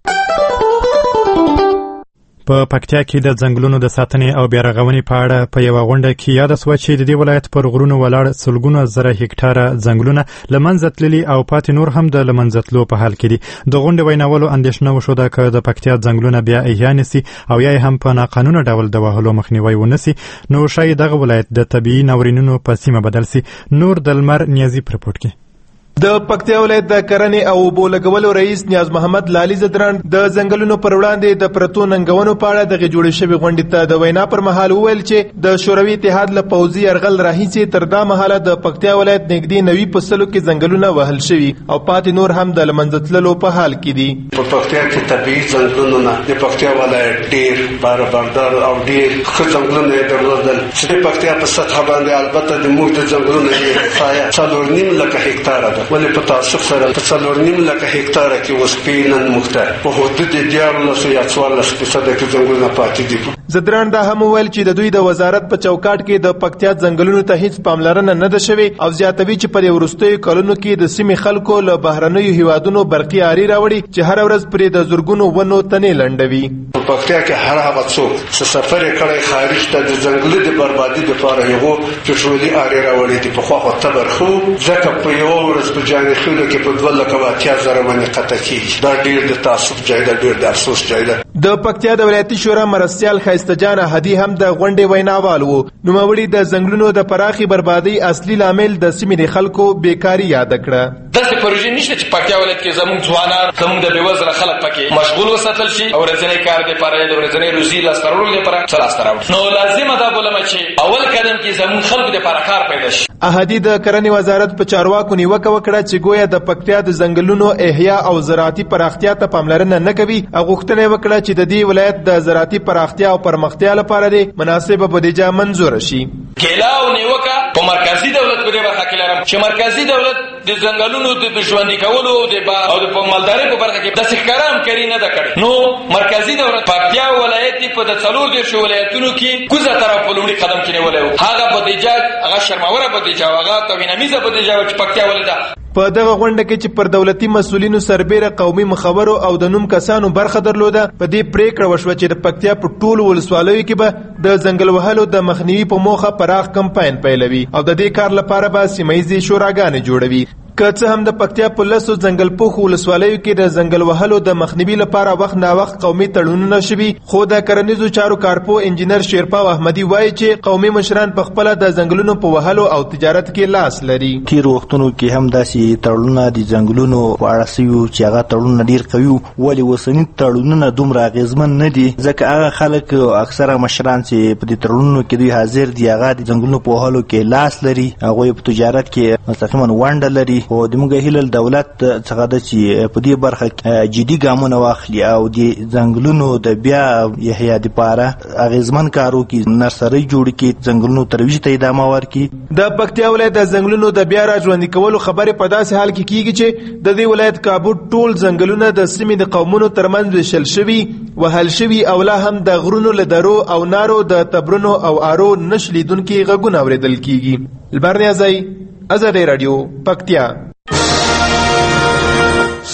په پکتیا کې د ځنګلونو د ساتنې او بیارغونې په اړه په یوه غونډه کې یاده سوه چې د دې ولایت پر غرونو ولاړ سلګونه زره هکټاره ځنګلونه له منځه تللي او پاتې نور هم د له منځه تلو په حال کې دي. د غونډې ویناولو اندېښنه وښوده که د پکتیا ځنګلونه بیا احیا نسي او یا هم په ناقانونه ډول د وهلو مخنیوی ونسي نو ښایي دغه ولایت د طبیعي ناورینونو په سیمه بدل سي. نور د لمر نیازي په رپورټ کې. د پکتیا ولایت د کرنې او اوبو لګولو رئیس نیاز محمد لالي زدران د ځنګلونو پر وړاندې د پرتو ننګونو په اړه دغه جوړې شوې غونډې ته د وینا پر مهال وویل چې د شوروي اتحاد له پوځي یرغل راهیسې تر دا مهاله د پکتیا ولایت نږدې 90 په سلو کې ځنګلونه وهل شوي او پاتې نور هم د له منځه تللو په حال کې دي. په پکتیا کې طبیعي ځنګلونه د پکتیا ولایت ډېر باربردار او ډېر ښه ځنګلونه یې درلودل چې د پکتیا په سطحه باندې البته د موږ د ځنګلونو یې سایه 4.5 لکه هکټاره ده، ولې په تاسف سره په 4.5 لکه هکټاره کې اوس نن مختار په حدود 14 یا 14% کې ځنګلونه پاتې دي. زدران دا هم وویل چې د دوی د وزارت په چوکاټ کې د پکتیا ځنګلونو ته هیڅ پاملرنه نه ده شوې او زیاتوي چې په وروستیو کلونو کې د سیمې خلکو له بهرنیو هیوادونو برقي آري راوړي چې هر ورځ پرې د زرګونو ونو تنې لنډوي. په پکتیا کې هر هغه څوک چې سفر کړی خارج ته د ځنګلي د بربادي لپاره یو پټرولي آري راوړي دي په خو خبر خو ځکه په یو ورځ په جانې خلکو کې په 2,80,000 باندې قطع کیږي. دا ډیر د تاسف ځای ده، ډیر د افسوس ځای ده. د پکتیا د ولایتي شورا مرستیال خیسته جان احدي هم د غونډې ویناوال وو. نوموړي د ځنګلونو د پراخي بربادۍ اصلي لامل د سیمې د خلکو بیکاري یاد کړه. داسې پروژې نشته چې پکتیا ولایت کې زموږ ځوانان زموږ د بېوزله خلک پکې مشغول وساتل شي او ورځنی کار دپاره د ورځنۍ روزي لاسته راوړلو دپاره څه لاسته راوړي. نو لازمه دا بولمه چې اول قدم کې زموږ خلکو دپاره کار پیدا شي. احدي د کرنې وزارت په چارواکو نیوکه وکړه چې گویا د پکتیا د ځنګلونو احیا او زراعتي پراختیا ته پاملرنه نه کوي او غوښتنه وکړه چې د دې ولایت د زراعتي پراختیا او پرمختیا لپاره د مناسبه بودیجه منظور شي. کېلا او نیوکه په مرکزی دولت په دې برخه کې لرم چې مرکزی دولت د ځنګلونو د ژوندي کولو او د مالدارۍ په برخه کې داسې ښکاره همکاري نه ده کړې. نو مرکزی دولت پکتیا ولایت په د 14 ولایتونو کې کوزه طرف په لومړي قدم کې نیولی و. هغه بودیجه هغه شرموره بودیجه او هغه توهینامیزه بودیجه چې پکتیا ولایت په دغه غونډه کې چې پر دولتي مسؤلینو سربېره قومي مخورو او د نوم کسانو برخه درلوده په دې پریکړه وشوه چې د پکتیا په ټولو ولسوالیو کې به د ځنګل وهلو د مخنیوي په موخه پراخ کمپاین پیلوي او د دې کار لپاره به سیمه ییزې شوراګانې جوړوي. که څه هم د پکتیا په 10 ځنګل پوخو ولسوالیو کې د ځنګل وهلو د مخنیوي لپاره وخت نا وخت قومي تړونونه شوي، خو د کرنیزو چارو کارپو انجینر شیرپاو احمدي وایي چې قومي مشران په خپل د ځنګلونو په وهلو او تجارت کې لاس لري. تیر وختونو کې هم داسې تړونونه د ځنګلونو په اړه سوي چې هغه تړونونه ډیر قوي وو، ولې اوسني تړونونه دومره اغیزمن نه دي ځکه هغه خلک اکثره مشران چې په دې تړونونو کې دوی حاضر دي هغه د ځنګلونو په وهلو کې لاس لري، هغوی په تجارت کې مستقیما ونډه لري. خو د موږ هیله دولت څخه ده چې په دې برخه جدي ګامونه واخلي او د ځنګلونو د بیا احیا دپاره اغیزمن کار وکړي، نرسرۍ جوړې کړي، ځنګلونو ترویج ته ادامه ورکړي. د پکتیا ولایت د ځنګلونو د بیا راژوندي کولو خبرې په داسې حال کې کیږي چې د دې ولایت کابو ټول ځنګلونه د سیمې د قومونو ترمنځ ویشل شوي، وهل شوي او لا هم د غرونو له درو او نارو د تبرونو او آرو نش لیدونکي غږونه اورېدل کیږي. البرنیازی ازادي رادیو پکتیا.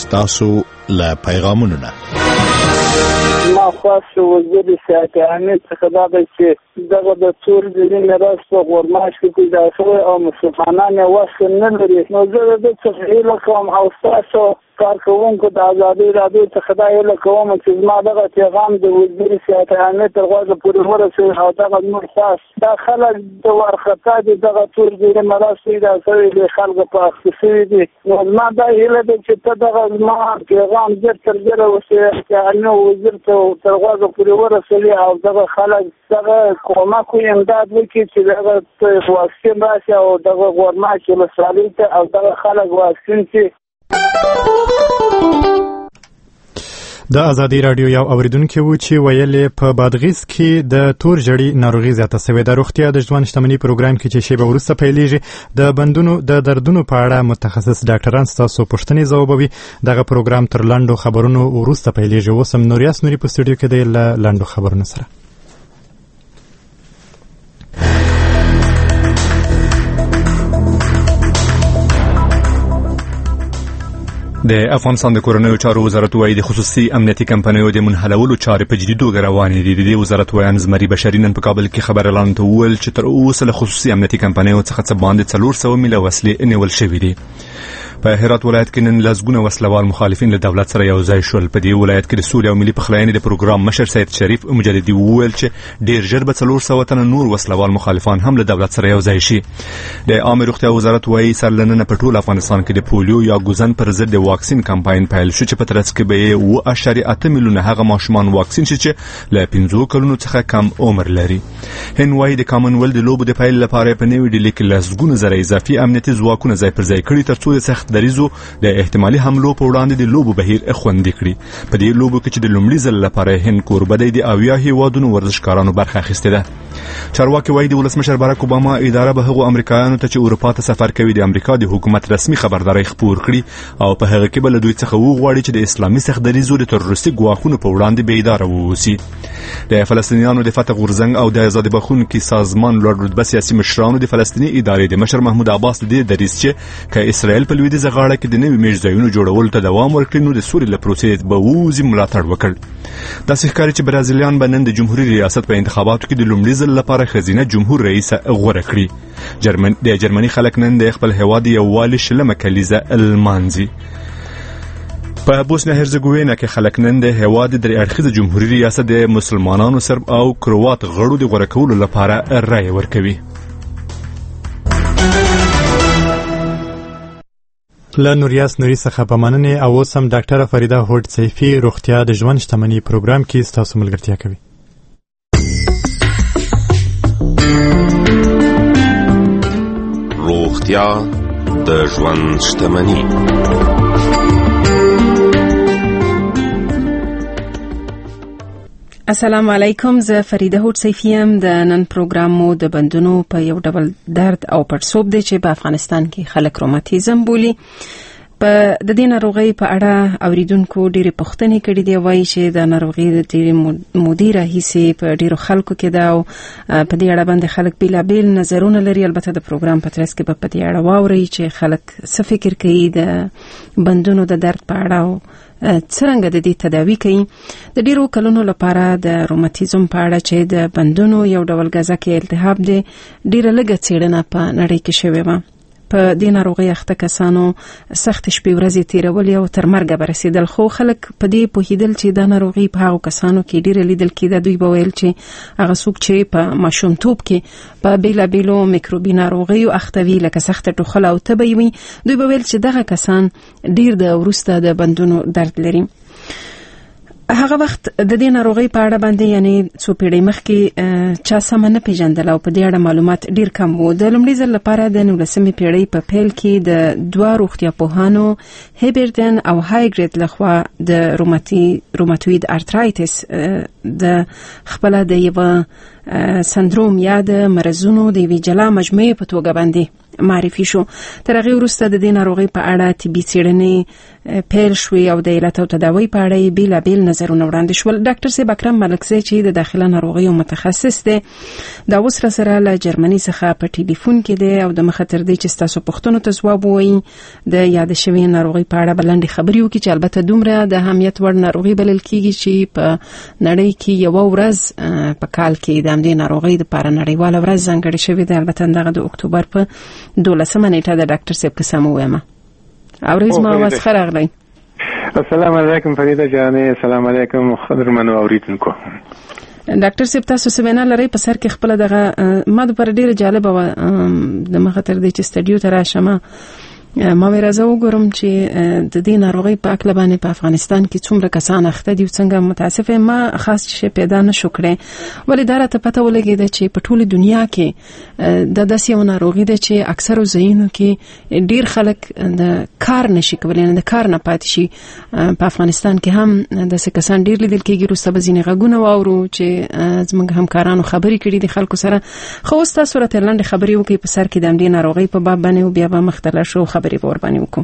ستاسو له پیغامونو نه. ما خواست وزیر صحت امنیت څخه دا دی چې دغه د تور ځینې میراث په غورماش کې پیدا شوی او مسلمانان یې وس نه لري، نو زه د دې څخه هیله کوم او ستاسو کارکوونکو د ازادۍ راډیو څخه دا هیله کوم چې زما دغه پیغام د وزیر صحت امنیت تر غوږه پورې ورسوي او دغه نور خاص دا خلک د وارخطا دي، دغه تور ځینې میراث پیدا شوی د خلکو په اخته شوي دي، نو زما دا هیله ده چې ته دغه زما پیغام ژر تر ژره وسیعلي وزیر ته تر غوږه پورې ورسوي او دغه خلک دغه کومک او امداد وکړي چې دغه واکسین راشي او دغه غورماش ولسوالۍ ته او دغه خلک واکسین شي. د ازادي رادیو یو اوریدونکو و چې ویلې په بادغیس کې د تور جړی ناروغي زیاته شوې ده. روغتیا د ژوند شتمنۍ پروګرام کې چې شیبه وروسته پیلېږي د بندونو د دردونو په اړه متخصص ډاکټران ستاسو پوښتنې ځوابوي. دغه پروګرام تر لاندو خبرونو وروسته پیلېږي. اوس هم نوریاس نوري په سټوډیو کې دی له لاندو خبرونو سره. د افغانستان د کورنیو چارو وزارت وايي د خصوصي امنیتي کمپنیو د منحلولو چارې په جدي توګه روانې دي. د وزارت وایي زمري بشري نن په کابل کې خبر اعلان ته وویل چې تر اوسه له خصوصي امنیتي کمپنیو څخه څه باندې 400 میله وسلې نیول شوې دي. په هرات ولایت کې نن لسګونه وسلوال مخالفین له دولت سره یو ځای شول. په دې ولایت کې د سولې او ملي پخلاینې د پروګرام مشر سید شریف مجددي وویل چې ډیر ژر به 400 تنه نور وسلوال مخالفان هم له دولت سره یو ځای شي. د عامه روغتیا وزارت وایي سرلننه په ټول افغانستان کې د پولیو یا ګوزن پر ضد د واکسین کمپاین پیل شو چې په ترڅ کې به 1.8 میلیونه هغه ماشومان واکسین شي چې له 5 کلونو څخه کم عمر لري. هند وایي د کامن ویلث د لوبو د پیل لپاره په نوې ډیلي کې لسګونه زره اضافي امنیتي ځواکونه ځای پر ځای کړي ترڅو د سخت دریزو د احتمالي حملو په وړاندې د لوبو بهیر خوندي کړي. په دې لوبو کې چې د لومړي ځل لپاره هند کوربه دی د 80 هیوادونو ورزشکارانو برخه اخیستې ده. چارواکي وایي د ولسمشر باراک اوباما اداره به هغو امریکایانو ته چې اروپا ته سفر کوي د امریکا د حکومت رسمي خبرداري خپور کړي او په هغه کې به له دوی څخه وغواړي چې د اسلامي سختدریزو د تروریستي ګواښونو په وړاندې بیداره واوسي. د فلسطینیانو د فتح غورځنګ او د آزادي بخښونکي سازمان لوړ رتبه سیاسي مشرانو د فلسطیني ادارې د مشر محمود عباس د دې دریځ چې که اسرائیل په لویدیځه غاړه کې د نوي میشځایونو جوړولو ته دوام ورکړي نو د سوري له پروسې به ووځي ملاتړ وکړ. داسې ښکاري چې برازیلیان به نن د جمهوریت ریاست په انتخاباتو کې د لومړي ځل لپاره ښځینه جمهور رئیس غوره کړي. د جرمني خلک نن د خپل هیواد یووالي شلمه کلیزه لمانځي. په بوسنیا هرزګوینا کې خلک نن د هیواد درې اړخیزه جمهوریت ریاست د مسلمانانو سرب او کروات غړو د غوره کولو لپاره رایه ورکوي. له نوریاس نوري څخه په مننې او اوس هم ډاکټره فریده هوډ سیفي روغتیا د ژوند شتمنۍ پروګرام کې ستاسو ملګرتیا کوي. روغتیا د ژوند شتمنۍ. السلام علیکم، زه فریده هوډ سیفیم. د نن پروګرام مو د بندونو په یو ډول درد او پړسوب دی چې په افغانستان کې خلک روماتیزم بولي. په د دې ناروغۍ په اړه اوریدونکو ډېرې پوښتنې کړې دي. وایي چې د ناروغۍ د ډېرې مودې راهیسې په ډېرو خلکو کې ده او په دې اړه باندې خلک بیلابیل نظرونه لري. البته د پروګرام په ترڅ کې به په دې اړه واورئ چې خلک څه فکر کوي د بندونو د درد په اړه او څرنګه د دې تداوی کوي. د ډیرو کلونو لپاره د روماتیزم په اړه چې د بندونو یو ډول غذا کې التهاب دی ډیره لږه څېړنه په نړۍ کې شوې وه. په دې ناروغۍ اخته کسانو سخت شپې ورځې تیرولې او تر مرګه به رسېدل، خو خلک په دې پوهېدل چې دا ناروغي په هغو کسانو کې ډیره لیدل کېده. دوی به ویل چې هغه څوک چې په ماشومتوب کې په بیلابیلو میکروبي ناروغیو اخته وي لکه سخته ټوخل او تبه وي، دوی به ویل چې دغه کسان ډیر د وروسته د بندونو درد لري. هغه وخت د دې ناروغۍ په اړه باندې یعنی څو پیړۍ مخکې چا سم نه پیژندل او په دې اړه معلومات ډیر کم وو. د لومړي ځل لپاره د 19مې پیړۍ په پیل کې د دوه روغتیا پوهانو هیبرتن او هایګریت لخوا د روماتوید ارترایتس د خپل د یو سندروم یا د مرزونو د وی جلا مجموعه په توګه باندې معرفي شو. تر هغه وروسته د دې ناروغي په اړه طبي څېړنې پیل شوې او د علت او تداوی په اړه بیلابیل نظرونه وړاندې شول. ډاکټر صاحب اکرم ملکزی چې د داخله ناروغیو متخصص دی دا اوس را سره له جرمني څخه په ټلیفون کې دی او د مخاطر دی چې تاسو پوښتنو ته ځواب وایي د یاد شوی ناروغي په اړه بلندې خبرې وکړي چې البته دومره د اهمیت وړ ناروغي بلل کیږي چې په نړۍ کې یو ورځ په کال کې د دې ناروغي د لپاره نړیواله ورځ ځانګړې شوې ده. البته دغه د اکتوبر په 12مه نیټه د ډاکټر صاحب قسم وایم. اوریز ما واس خراغلی. السلام علیکم فریده جانې. السلام علیکم قدرمنو اوریدونکو. ډاکټر صاحب تاسو سوینا لري په سر کې خپل دغه ما د پر ډیره جالب و د مخاطر د چې سټډیو ته راشم ما ورځو وګورم چې د دې ناروغي په اړه باندې په افغانستان کې څومره کسان اخته دي او څنګه متاسفه ما خاص شي پیدا نشو کړې ولې دا راته پته ولګیده چې په ټوله دنیا کې د داسې یو ناروغي ده چې اکثر ځایونو کې ډیر خلک د کار نشي کولای نه د کار نه پاتې شي. په افغانستان کې هم داسې کسان ډیر لیدل کېږي روسته بزینې غږونه واورو چې زموږ همکارانو خبرې کړي دي خلکو سره. خو اوس تاسو راته لاندې خبرې وکړئ په سر کې د دې ناروغي په باب باندې او بیا به مختلف شو خبرې ور باندې وکړو.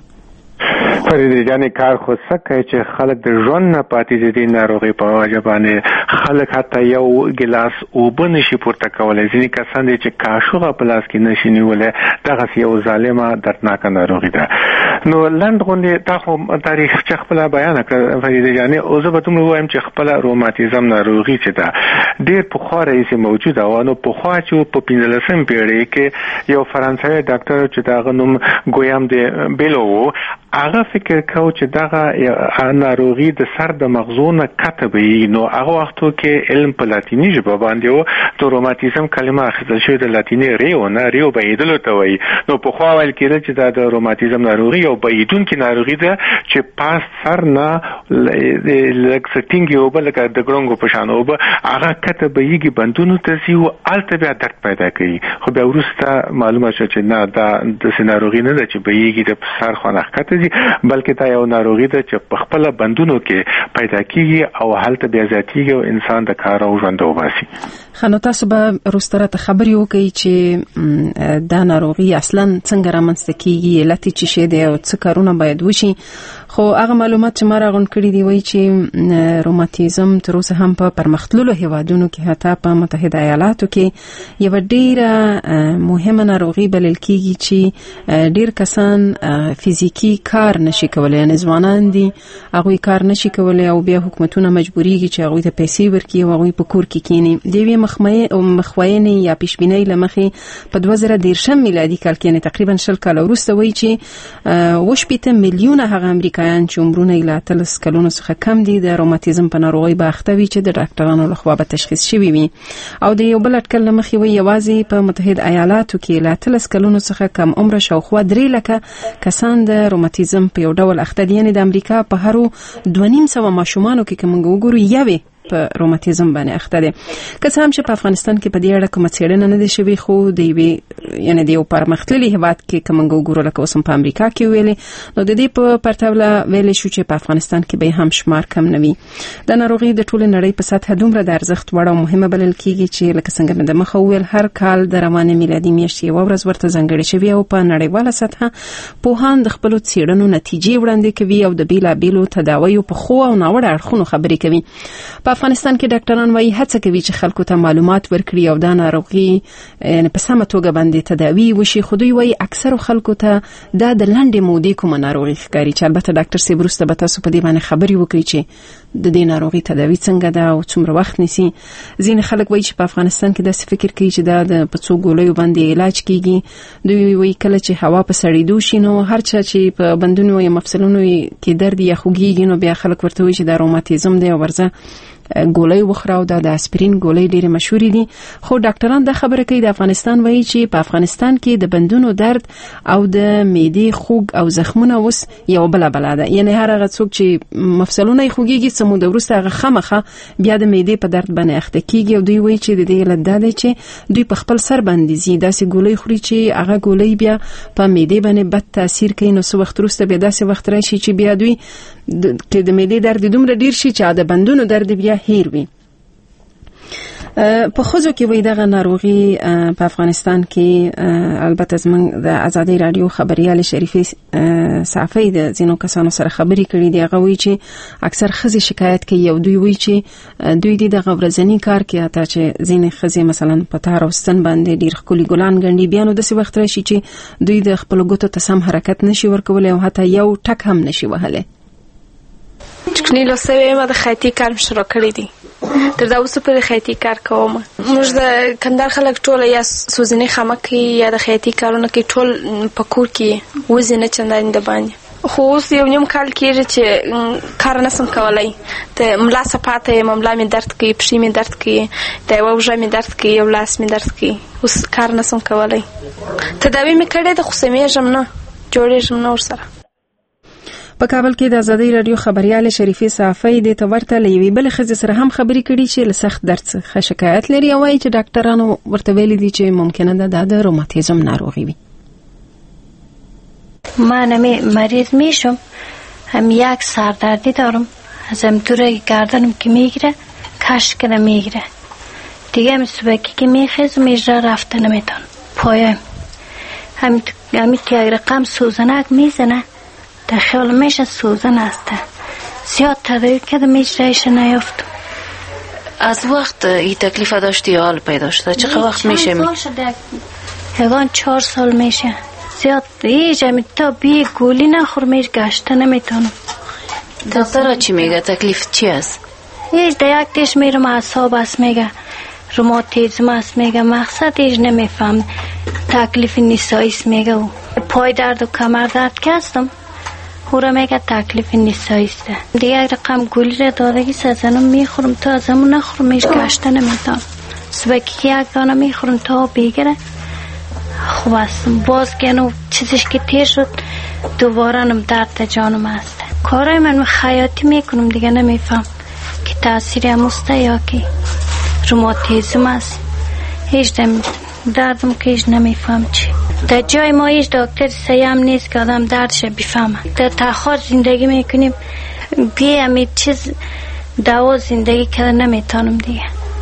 فریده جانې کار خو سکه چې خلک د ژوند نه پاتې دي ناروغي په وجه باندې خلک حتی یو ګلاس اوبه نشي پورته کولای. ځینې کسان دي چې کاشوغه په لاس کې نشي نیولی. دغه یو ظالمه دردناکه ناروغي ده. نو لنډ غونډې تا خو تاریخ چې خپل بیان کړ فریده جانې او زه به دومره وایم چې خپل روماتیزم ناروغي چې ده ډېر پخوا راهیسې موجوده وه. نو پخوا چې په 15مه پیړۍ کې یو فرانسوي ډاکټر چې دغه نوم ګویام دی بیلو و هغه فکر کاوه چې دغه ناروغي د سر د مغزو نه کته وي. نو هغه وختو کې علم په لاتینی ژبه باندې و د روماتیزم کلمه اخیستل شوې د لاتینی ریو بهیدلو ته وایي. نو پخوا ویل کېدل چې دا د روماتیزم ناروغي یو بهیدونکې ناروغي ده چې پاس سر نه لږ سټینګ اوبه لکه د ګړنګو په شان اوبه هغه کته بهیږي بندونو ته ځي او هلته بیا درد پیدا کوي. خو بیا وروسته معلومه شوه چې نه دا داسې ناروغي نه ده چې بهیږي د سر خوا نه ښکته ځي بلکې دا یو ناروغي ده چې په خپل بندونو کې پیدا کیږي او هلته بیا زیاتیږي او انسان د کار او ژوند وباسي. خنو تاسو به روستره ته خبري وکړي چې دا ناروغي اصلا څنګه رامنځته کیږي علت چې شه دی او څه کارونه باید وشي. خو هغه معلومات چې ما راغونډ کړي دی وایي چې روماتیزم تر اوسه هم په پرمختللو هیوادونو کې حتی په متحده ایالاتو کې یو ډیره مهمه ناروغي بلل کیږي چې ډیر کسان فزیکی کار نشي کولای. نه ځوانان دي هغه کار نشي کولای او بیا حکومتونه مجبوریږي چې هغه ته پیسې ورکړي او هغه په کور کې کینی. دی مخوینه یا پیشبینی لمخې په 2013 میلادي کال کې تقریبا 10 کال وروسته وایي چې 8 میلیونه هغه امریکایان چې عمرونه له 30 کلونو څخه کم دي د روماتیزم په ناروغي باخته وي چې د ډاکټرانو لخوا به تشخیص شوی وي. او د یو بل اټکل لمخې وایي یوازې په متحده ایالاتو کې له 30 کلونو څخه کم عمر شاوخوا 3 لکه کسان د روماتیزم په یو ډول اخته دي. یعنی د امریکا په هرو 2.5 ماشومانو کې کوم وګورو یوه په روماتیزم باندې اخته دي. که څه هم چې په افغانستان کې په دې اړه کوم څېړنه نه دي شوې خو د یعنی د یو پرمختللي هیواد کې کوم وګورو لکه اوس په امریکا کې ویلې نو د دې په پرتله ویلې شو چې په افغانستان کې به هم شمار کم نه وي. د ناروغي د ټول نړۍ په سطح دومره د ارزښت وړ او مهمه بلل کیږي چې لکه څنګه مې د مخه ویل هر کال د روانه میلادي میاشتې یو ورځ ورته ځانګړې شوی او په نړیواله سطح پوهان د خپل څېړنو نتیجې وړاندې کوي او د بیلابیلو تداویو په خو او ناوړه اړخونو خبرې کوي. په افغانستان کې ډاکټران وايي هڅه کوي چې خلکو ته معلومات ورکړي او دا ناروغي په سمه توګه باندې تداوی وشي. خو دوی وايي اکثر خلکو ته دا د لنډې مودې کومه ناروغي ښکاري چې البته ډاکټر صاحب وروسته به تاسو په دې باندې خبرې وکړي چې د دې ناروغي تداوی څنګه ده او څومره وخت نیسي. ځینې خلک وايي چې په افغانستان کې داسې فکر کوي چې دا د پڅو ګولیو باندې علاج کیږي. دوی وايي کله چې هوا په سړېدو شي نو هر چا چې په بندونو یا مفصلونو کې درد یا خوږیږي نو بیا خلک ورته وایي چې دا روماتیزم دی او ورځه ګولۍ وخوره او د اسپرین ګولۍ ډېرې مشهورې دي. خو ډاکټران دا خبره کوي د افغانستان وایي چې په افغانستان کې د بندونو درد او د معدې خوږ او زخمونه اوس یو بله بلا ده. یعنی هر هغه څوک چې مفصلونه یې خوږیږي څه موده وروسته هغه خامخه بیا د معدې په درد باندې اخته کیږي او دوی وایي چې د دې علت دا دی چې دوی په خپل سر باندې ځي داسې ګولۍ خوري چې هغه ګولۍ بیا په معدې باندې بد تاثیر کوي. نو څه وخت وروسته بیا داسې وخت راشي چې بیا دوی کې د معدې درد دومره ډیر شي چې د بندونو درد بیا هیر وي. په خوځو کې وې دغه ناروغي په افغانستان کې البته زموږ د آزادۍ رادیو خبريال شریفي صافي د زینو کسانو سره خبرې کړې دي. هغه وی چې اکثر خزي شکایت کوي او دوی وی چې دوی د غورزنی کار کې اته چې زینې خزي مثلا په تار او ستن باندې ډیر خولي ګلان ګنډي بیا نو د څه وخت راشي چې دوی د خپل ګوتو ته سم حرکت نشي ورکولای او حتی یو ټک هم نشي وهلای. چکنی لوسوي ما د خیاطي کار شروع کړی دی. تر دا اوسه پر خیاطي کار کوم. موږ د کندهار خلک ټول یا سوزنی خامک یا د خیاطي کارونه کې ټول په کور کې وزنه چندان د باندې. خو اوس یو نیم کال کېږي چې کار نه سم کولای. ته ملا صفاته مملا می درد کوي، پښې می درد کوي، د وژه می درد کوي، یو لاس می درد کوي. اوس کار نه سم کولای. تداوی می کړې د خصمېږم نه جوړېږم نه ورسره. په کابل کې د آزادۍ رادیو خبريال شریفي صافي د تورته لوي بل خزه سره هم خبرې کړي چې له سخت درد څخه شکایت لري او وايي چې ډاکټرانو ورته ویلي دي چې ممکنه ده د روماتیزم ناروغي وي. من مریض میشم، هم یک سردردی دارم، ازم دوره گردنم که میگیره کشکم میگیره دیگه، هم صبحی که میخیزم اجرا رفته نمیتونم. پایم همی که اگر رقم سوزنک میزنه در خیال میشه سوزن هسته. زیاد تداوی کردم اجرایش نیافتم. از وقت این تکلیف داشتی یا حال پیدا شده؟ چقدر وقت میشه؟ هگان 4 سال میشه. زیاد ایجا تا بی گولی نخورم ایج گشته نمیتونم. دکتر چی میگه؟ تکلیف چی است؟ ایج در یک دیش میرم اعصاب است میگه، روماتیزم است میگه، مقصد ایج نمیفهم. تکلیف نساییست میگه، و پای درد و کمر درد کستم او را میگه تکلیف نساییست. دیگه یک رقم گولی را دادگی سزنم میخورم تا از همون نخورم ایج گشته نمیتونم. صبحی که یک دانه میخورم تا بگیره خوب هستم. باز گنو چیزش که تیر شد دوباره نم درد جانم هست. کارای من خیاطی میکنم دیگه نمیفهم که تاثیر هموسته یا که روماتیزم است. هیچ دردم که هیچ نمیفهم چی. در جای ما هیچ دکتر سیم نیست که آدم دردش بفهمه. در تاخر زندگی میکنیم بی همین چیز دوا زندگی کرده نمیتونم دیگه.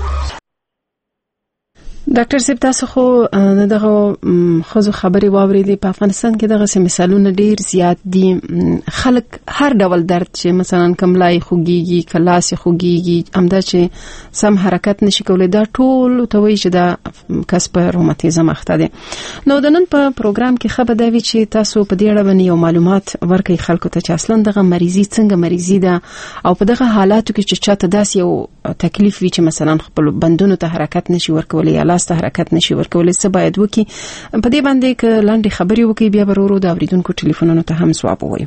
ډاکټر صاحب تاسو خو دغه خزو خبري واورېدې. په افغانستان کې دغه مثالونه ډیر زیات دي. خلک هر ډول درد چې مثلا کملای خوږيږي، کلاس خوږيږي، همدا چې سم حرکت نشي کولای، دا ټول ته وایي چې دا کس په روماتیزم اخته دي. نو د نن په پروګرام کې خبر دا وی چې تاسو په دې اړه باندې یو معلومات ورکړئ خلکو ته چې اصلا دغه مریضي څنګه مریضي ده او په دغه حالاتو کې چې چاته داس یو تکلیف وي چې مثلا خپل بندونو ته حرکت نشي ورکولای یا لاس ته حرکت نشي ورکولای، څه باید وکړي. په دې باندې ک لاندې خبري وکړي بیا ورورو د اوریدونکو ټلیفونونو ته هم ځواب ووایو.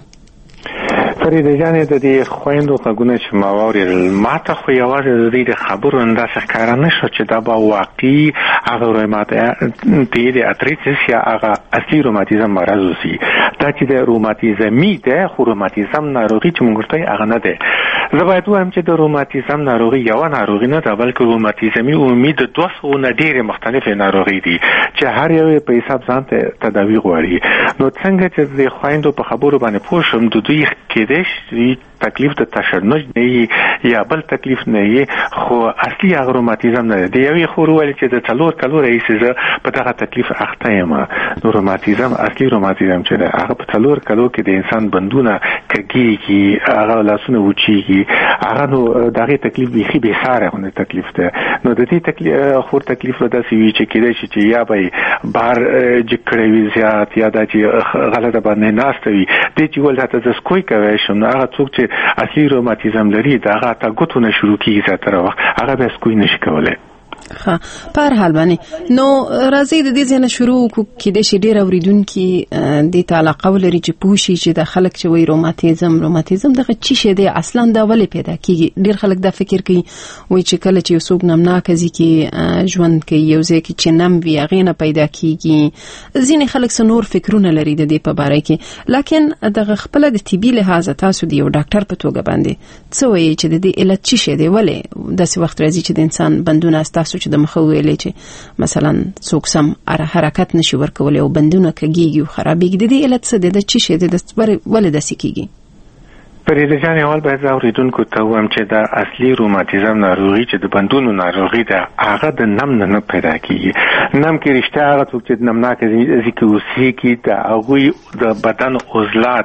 فرید جان د دې خويندو غږونه چې ما واورېدل ما ته خو یوازې د دې خبرو اندازه ښکاره نه شو چې دا به واقعي هغه روماتیزم ارتریتس یا هغه اصلي روماتیزم مرض وي. دا چې د روماتیزمي ده خو روماتیزم ناروغي چې موږ ته هغه نه ده. زه باید وایم چې د روماتیزم ناروغي یو ناروغي نه ده بلکې روماتیزمي عمومي د 200 نه ډېرې مختلفې ناروغي دي چې هر یو په حساب ځان ته تداوی غواړي. نو څنګه چې د خويندو په خبرو باندې پوه شم د دوی کېدای شي تکلیف د تشنج نه یا بل تکلیف نه خو اصلي هغه روماتیزم نه دی. یوې خو ویل چې د 4 کالو رئیسه په دغه تکلیف اخته یم. نو روماتیزم اصلي روماتیزم چې هغه په 4 کالو کې د انسان بندونه کږيږي، هغه لاسونه وچیږي، هغه نو دغه تکلیف به به ساره نه تکلیف ده. نو د دې تکلیف خور تکلیف له داسې وی چې کېدای شي چې یا به بهر جکړې وي زیات یا د غلطه باندې ناستوي د چې ولته د سکوي کوي شم. هغه څوک چې اصلي روماتیزم لري دا هغه تا ګوتونه شروع کیږي تر وخت هغه به سکوي نشي کولای. ها په هر حال باندې نو راځي د دې ځنه شروع کې د شي ډیر اوریدونکو د تعلق ولري چې پوښي چې د خلک چې وي روماتیزم دغه چی شي دی اصلا دا ولې پیدا کیږي. ډیر خلک دا فکر کوي وای چې کله چې وسوګ نمناک ځکه ژوند کې یو ځکه چې نم وی غینه پیدا کیږي. ځینې خلک سنور فکرونه لري د دې په باره کې، لکه دغه خپل د طبي لحاظ تاسو د یو ډاکټر په توګه باندې څه وایي چې د دې علت چی شي دی ولې داسې وخت راځي چې د انسان بندونه تاسو چې د مخویلې چې مثلا څوک سم حرکت نشي ورکولای او بندونه کږيږي او خرابېږي. د دې علت څه ده چې شه د ولې د سکیږي؟ فريده جان اول باید اوریدونکو ته وایم چې د اصلي روماتیزم ناروغي چې د بندونو ناروغي ده هغه د نم نه پیدا کیږي. نم کې رښتیا هغه څوک چې نمناک ځکه اوسېږي د هغوی د بدن عضلات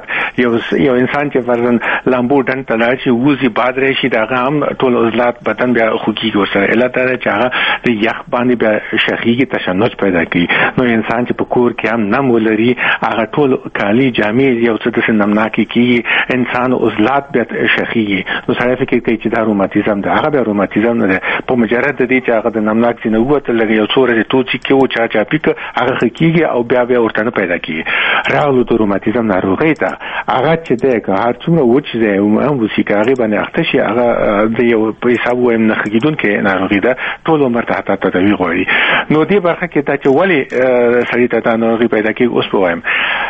یو انسان چې فرضاً لامبو ډنډ ته لاړ شي ووځي باد راشي د هغه هم ټول عضلات بدن بیا خوږېږي ورسره. علت دا ده چې هغه د یخ باندې بیا شخیږي تشنج پیدا کوي. نو انسان چې په کور کې هم نم ولري هغه ټول کالي جامې یو څه داسې نمناکې کېږي انسان عضلات بیا شخیږي. نو سړی فکر کوي چې دا روماتیزم ده. هغه بیا روماتیزم نه ده. په مجرد د دې چې هغه د نمناک ځینه ووتل لږ یو څو ورځې توچي کې و چاپي که هغه ښه کېږي او بیا ورته نه پیدا کېږي. راغلو د روماتیزم ناروغۍ ته هغه چې دی که هر څومره وچ دی هم وسي که هغې باندې اخته شي هغه د یو په حساب ووایم نه ښه کېدونکې ناروغي ده. ټول عمر ته حتی تداوي غواړي. نو دې برخه کې دا چې ولې سړي ته دا ناروغي پیدا کېږي اوس به وایم.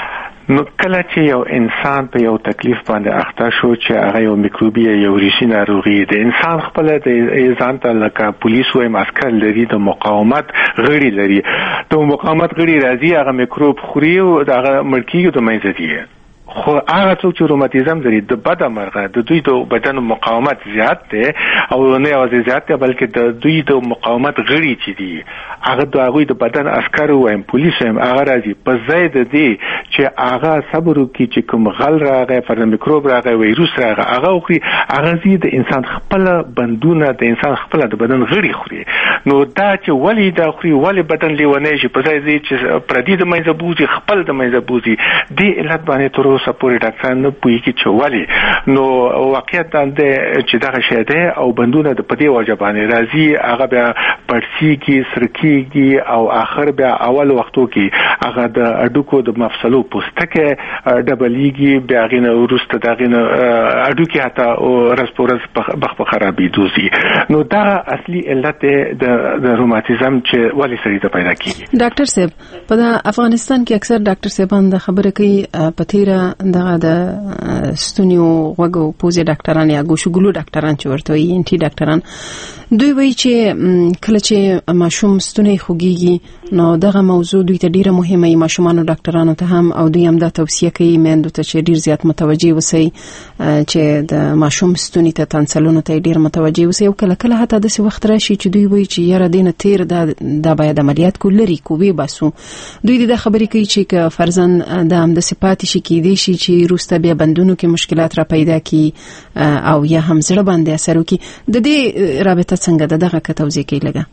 نو کله چې یو انسان په یو تکلیف باندې اخته شو چې هغه یو میکروبي یو ریشي ناروغي د انسان خپل د ځان ته لکه پولیس وایم عسکر لري د مقاومت غړي لري. د مقاومت غړي راځي هغه میکروب خوري او هغه مړ کېږي د منځه ځي. خو هغه څوک چې روماتیزم لري د بده مرغه د دوی د بدن مقاومت زیات دی او نه یوازې زیات دی بلکې د دوی د مقاومت غړي چې دي هغه د هغوی د بدن عسکر وایم پولیس وایم هغه راځي په ځای د دې چې هغه صبر وکړي چې کوم غل راغی فرضاً میکروب راغی ویروس راغی هغه وخوري هغه ځي د انسان خپل بندونه د انسان خپل د بدن غړي خوري. نو دا چې ولې دا خوري ولې بدن لیونی شي په ځای دې چې پردي د منځه بوځي خپل د منځه بوځي دې علت باندې تر اوسه پورې ډاکټران نه پوهېږي چې ولې. نو واقعیت دا دی چې دغه شی دی او بندونه د په دې وجه باندې راځي هغه بیا پړسېږي سرکېږي او آخر بیا اول وختو کې هغه د هډوکو د مفصلو پوستکی ډبلیږي بیا هغې نه وروسته د هغې نه هډوکي حتی ورځ په ورځ بخ په خرابېدو ځي. نو دغه اصلي علت دی د روماتیزم چې ولې سړي ته پیدا کېږي. ډاکټر صاحب په افغانستان کې اکثر ډاکټر صاحبان د خبره کوي په تیره دغه د ستونیو غوږو پوزې ډاکټران یا ګوشوګلو ډاکټران چې ورته وایي انټي ډاکټران دوی وایي چې کله چې ماشوم ستونی خوږیږي نو دغه موضوع دوی ته ډیره مهمه وي ماشومانو ډاکټرانو ته هم او دوی هم دا توصیه کوي میندو ته چې ډیر زیات متوجه اوسئ چې د ماشوم ستوني ته تنسلونو ته ډیر متوجه اوسئ او کله کله حتی داسې وخت راشي چې دوی وایي چې یاره دې نه تیر دا باید عملیات کو لري کو وباسو. دوی د خبرې کوي چې که فرضاً د همداسې پاتې شي کېدای شي چې وروسته بیا بندونو کې مشکلات را پیدا کړي او یا هم زړه باندې اثر وکړي. د دې رابطه څنګه ده دغه که توضیح کوي لږه.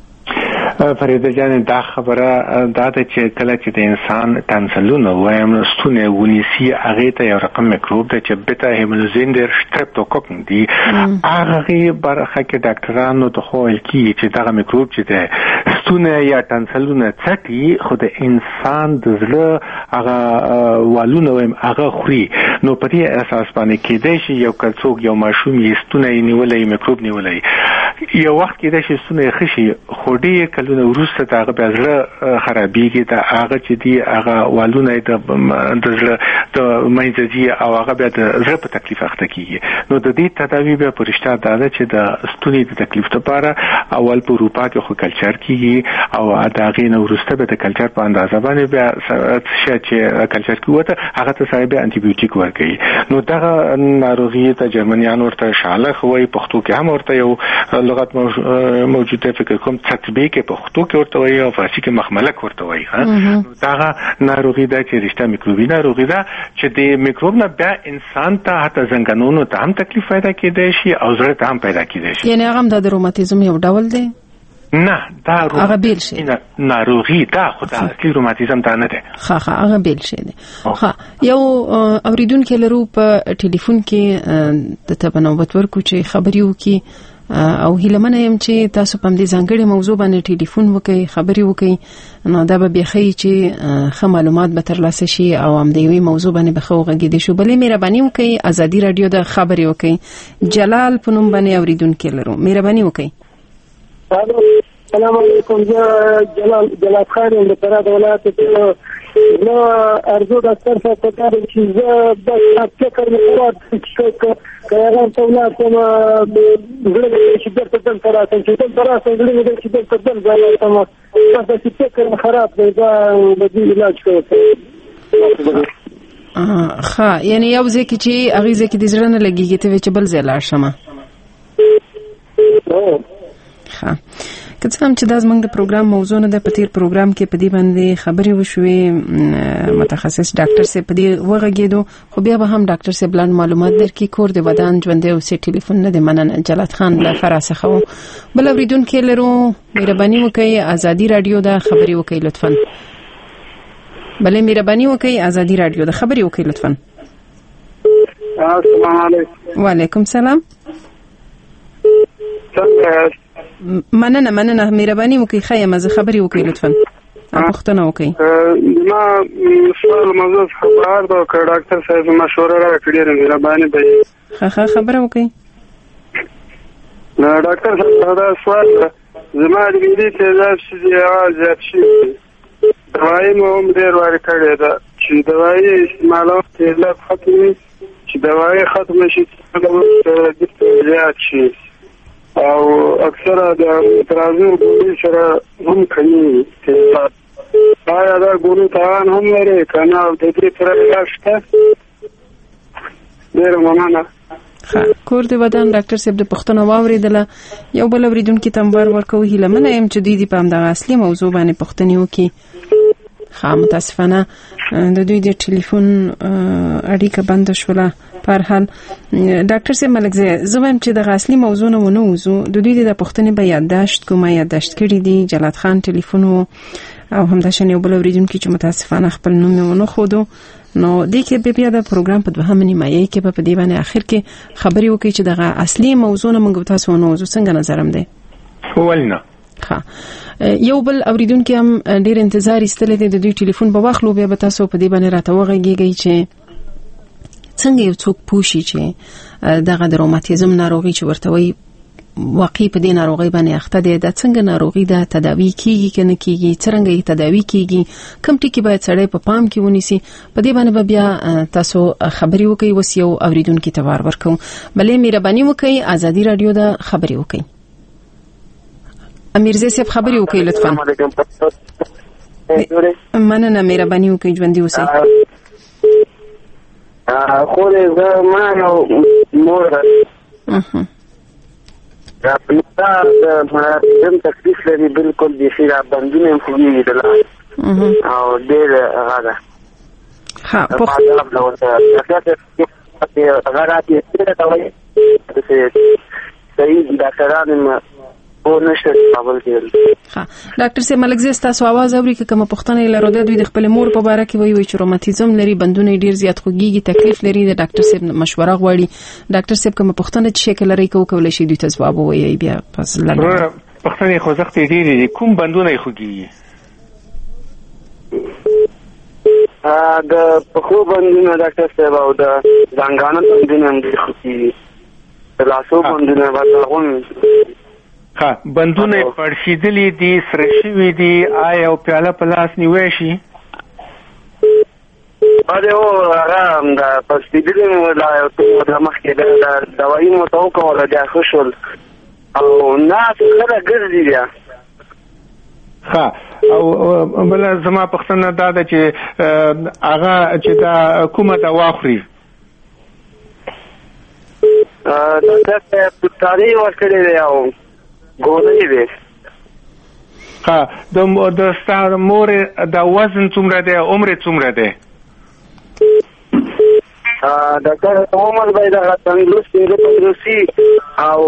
فریده جان دا خبره دا ده چې کله چې د انسان تنسلونه وایم ستونی ونیسي هغې ته یو رقم میکروب ده چې بتا هیمولوزینډر شټرپټوکوک دي هغې برخه کې ډاکټرانو ته خو ویل کېږي چې دغه میکروب چې دی ستونی یا تنسلونه څټي خو د انسان د زړه هغه والونه وایم هغه خوري. نو په دې اساس باندې کېدای شي یو که څوک یو ماشوم یې ستونی نیولی میکروب نیولی یو وخت کېدای شي ستونی ښه شي خو ډېر کلونه وروسته د هغه بیا زړه خرابېږي د هغه چې دي هغه والونه یې د زړه د منځه ځي او هغه بیا د زړه په تکلیف اخته کېږي. نو د دې تداوي بیا په رښتیا دا ده چې د ستوني د تکلیف لپاره اول په اروپا کې خو کلچر کېږي او د هغې نه وروسته به د کلچر په اندازه باندې بیا څه چې کلچر کې وته هغه ته سړی بیا انټي بیوټیک ورکوي. نو دغه ناروغي ته جرمنیان ورته شالخ وایي پښتو کې هم ورته یو لغت موجود دی فکر کوم تطبیق پښتو کې ورته وایي او فارسي کې مخملک ورته وایي. دغه ناروغي ده چې رښتیا میکروبي ناروغي ده چې د میکروب نه بیا انسان ته حتی زنګنونو ته هم تکلیف پیدا کېدای شي او زړه ته هم پیدا کېدای شي. یعنې هغه هم د روماتیزم یو ډول دی؟ نه دا هغه بیل شي ناروغي ده خو دا اصلي روماتیزم دا نه دی. ښه هغه بیل شي دی. ښه یو اوریدونکی لرو په ټلیفون کې د ته به نوبت ورکو چې خبرې وکړي او هیلمنه یم چې تاسو په دې ځانګړې موضوع باندې ټلیفون وکړئ خبرې وکړئ نو دا به بيخي چې ښه معلومات به ترلاسه شي او هم د یوې موضوع باندې به ښه وغږېدې شو. بلې مهرباني وکړئ ازادي رادیو د خبرې وکړئ. جلال په نوم باندې اوریدونکی لرو مهرباني وکړئ. السلام علیکم جلال خان یم د فراه ولایت کې نو ارزو ډاکټر صاحب ته کار چې زه د فکر مقرر چې کله ته ولر کوم زړه چې درته دل تراسه چې دل تراسه زړه چې دل تدل ځای ته تاسو چې فکر خراب دی دا د علاج کوي. ښه یعنی یو ځای کې چې هغې ځای کې د زړه نه لګېږي ته وایې چې بل ځای لاړ شمه. ښه که څه هم چې دا زموږ د پروګرام موضوع نه ده، په تیر پروګرام کې په دې باندې خبرې وشوې، متخصص ډاکټر صاحب په دې وغږېدو، خو بیا به هم ډاکټر صاحب لاند معلومات درکړي. کور د ودان ژوندی اوسې ټلیفون نه دی. مننه جلات خان له فراه څخه و. بل اورېدونکی لرو، مهرباني وکړئ ازادي راډیو ده خبرې وکړئ لطفا. بلې مهرباني وکړئ ازادي راډیو ده خبرې وکړئ لطفا. السلام علیکم. وعلیکم سلام. مننه مهرباني وکړئ. ښه یم زه، خبرې وکړئ لطفا. پوښتنه وکړئ. ما سوال موضوع خبر دا که ډاکټر صاحب مشوره راکړي مهرباني به ښه خبره وکړئ. ډاکټر صاحب دا سوال زما د ملي تیزاب زیات شي، دوايي مو هم ډېر ورکړې ده چې دوايي استعمالول تیزاب ختمي، چې دوايي ختمه شي زیات شي او اکثره د ترازور ګولۍ سره هم کمی تیزاب. آیا دا ګولۍ تاوان هم لري که نه او د دې سره علاج شته؟ ډېره مننه. کور د ودان ډاکټر صاحب د پښتنو واوریدله. یو بل اوریدونکي ته مبار ورکوو. هیله منه یم چې دوی د په همدغه اصلي موضوع باندې پوښتنې وکړي. متاسفانه د دوی د ټلیفون اړیکه بنده شوله. په هر حال ډاکټر صاحب ملکزی، زه وایم چې دغه اصلي موضوع نه ونه وځو، د دوی د پوښتنې به یادداشت کومه یادداشت کړي دي. جلات خان ټلیفون و او همداشان یو بل اوریدونکي چې متاسفانه خپل نوم یې ونه ښودو. نو دې کې به بیا د پروګرام په دوهمه نیمایي کې به په دې باندې اخر کې خبرې وکړي چې دغه اصلي موضوع نه موږ تاسو ونه وځو. څنګه نظرم دی؟ ولنه یو بل اوریدونکي هم ډېر انتظار ایستلی دی، د دوی ټلیفون به واخلو، بیا به تاسو په دې باندې راته وغږېږئ چې څنګه یو څوک پوه شي چې دغه د روماتیزم ناروغي چې ورته وایي واقعي په دې ناروغي باندې اخته دی، دا څنګه ناروغي ده، تداوی کیږي که نه کیږي، څرنګه یې تداوی کیږي، کوم ټکي باید سړی په پام کې ونیسي. په دې باندې به بیا تاسو خبرې وکړئ. اوس یو اوریدونکي ته وار ورکوم. بلې مهرباني وکړئ ازادي راډیو ده خبرې وکړئ. امیرزی صاحب خبرې وکړئ لطفا. مننه مهرباني وکړئ، ژوندي اوسئ. خو زه ما یو مور دا مراتب تکلیف لري، بالکل بیخي را بندونه هم خوږېږي د لاس او ډېر هغه ده هغه راتې ډېره کوي صحیح ډاکټران ډاکټر صاحب ملکزی ستاسو आवाज اوري که کومه پوښتنه لرو د دوی د خپل مور په باره کې وایي چې روماتیزم لري، بندونه ډیر زیات خوږیږي، تکلیف لري، د ډاکټر صاحب مشوره غواړي. ډاکټر صاحب کومه پوښتنه چې شکل لري کولای شي دوی ته ځواب ووایي. بیا پس لږ پوښتنه خوځښت ډیری کوم بندونه خوږیږي؟ د پخو بندونه ډاکټر صاحب او د ځانګانو بندونه هم ډیر خوږیږي، د لاسو بندونه ورغون بندونه پړسیدلي دي، سره شوي دي، آیا او پیاله په لاس نیوی شي؟ هغه هغه د پړسیدلي د مخکې د دوايي مو ته وکړله بیا ښه شول او ناس کله ګرځي بیا. او بله زما پوښتنه دا ده چې هغه چې دا کومه دوا خوري؟ ډاکټر صاحب تاري ورکړی دی او ګولۍ دی. د مور د وزن څومره دی، عمر څومره دی؟ ډاکټر عمر به دغه تندرستي او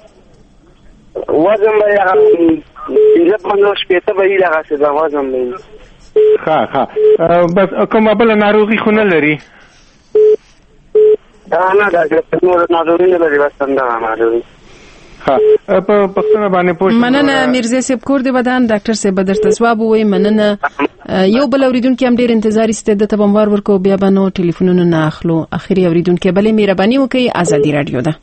وزن به یې 50 شپېته به یې دغسې د وزن به یې. بس کومه بله ناروغي خو نه لري؟ نه ډاکټر نور ناروغي نه لري، بس همدغه ناروغي. مننه میرزا صاحب، کور دی ودان ډاکټر صاحب درته ځواب ووایي. مننه. یو بل اوریدونکي هم ډېر انتظار ایسته، دته به مبار ورکوو، بیا به نو ټلیفونونه نه اخلو. اخري اوریدونکي بلې مهرباني وکړئ، ازادي راډیو ده.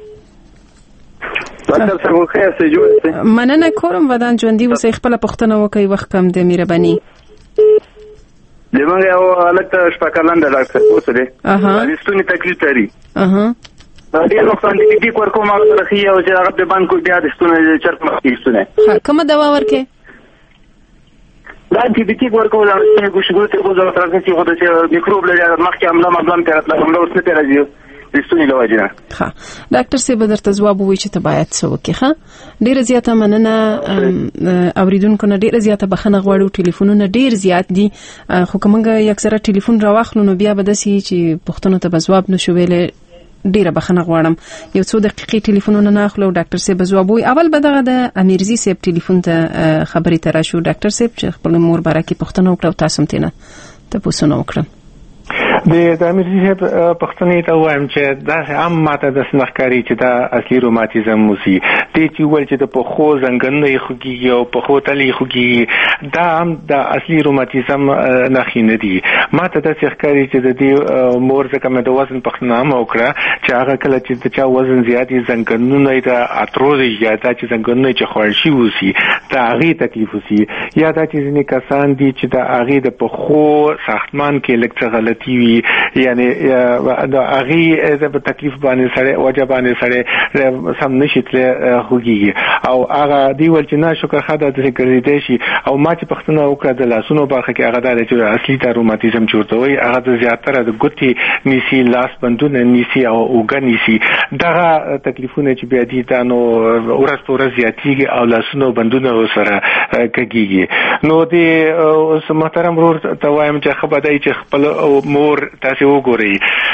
مننه، کورم ودان ژوندي اوسئ، خپله پوښتنه وکړئ، وخت کم دی، مهرباني. زموږ یو هلک ته شپه کلن ده ډاکټر اوس دی، د ستوني تکلیف لري، ډېر نقصان دي ورکوم هغه سره ښي او چې هغه پرې بند کړو بیا د ستوني چرک مخکې ستونی. کومه دوا ورکې؟ دا انټيبیوټیک ورکول او ګوشګو ته غوځول ترڅو چې غوډه چې میکروب لري مخکې عمله تراتله عمله اوس نه راځي دستونی لواجنه. ها ډاکټر صاحب درته ځواب وایي چې ته باید څه وکړې. ها ډیره زیاته مننه اوریدونکو نه ډیره زیاته بخنه غواړو ټلیفونونه ډیر زیات دي خو کومه اکثره ټلیفون راوخلو نو بیا به داسي چې پښتنو ته ځواب نشو ویلې ډیره بخنه غواړم یو څو دقیقې ټلیفونونه نه اخلو ډاکټر صاحب ځواب وایي. اول به دغه د امیرزي صاحب ټلیفون ته خبرې ته راشو ډاکټر صاحب چې خپل مور بارکه پښتنو وکړو تاسو هم تینه ته پوښتنه وکړم. د امیرزي صاحب پښتنې ته وایم چې دا هم ماته د سنخکاری چې دا اصلي روماتیزم موسی ته چې ول چې د پخو زنګنې خوږي او پخو تلې خوږي دا هم د اصلي روماتیزم نه خینه دي. ماته د سنخکاری چې د دې مور څخه مې د وزن پښتنامه وکړه چې هغه کله چې د چا وزن زیاتی زنګنونه د اتروز یا د چې زنګنونه چې خورشي وسی دا هغه تکلیف وسی یا دا چې ځینې کسان دي چې د هغه د پخو ساختمان کې لکه غلطي یعنی دا هغه د تکلیف باندې سره وجه باندې سره سم نشیتله خوږي او هغه دی ول چې نه شکر خدای د ذکرې شي او ما چې پښتنه وکړه د لاسونو برخه کې هغه د اصلي د روماتیزم چورتوي هغه د زیاتره د ګوتی نیسی لاس بندونه نیسی او اوګه نیسی دغه تکلیفونه چې بیا دي دا نو ورځ زیاتیږي او لاسونو بندونه سره کېږي. نو د محترم ورور ته وایم چې خبردای چې خپل مور تاسو وګورئ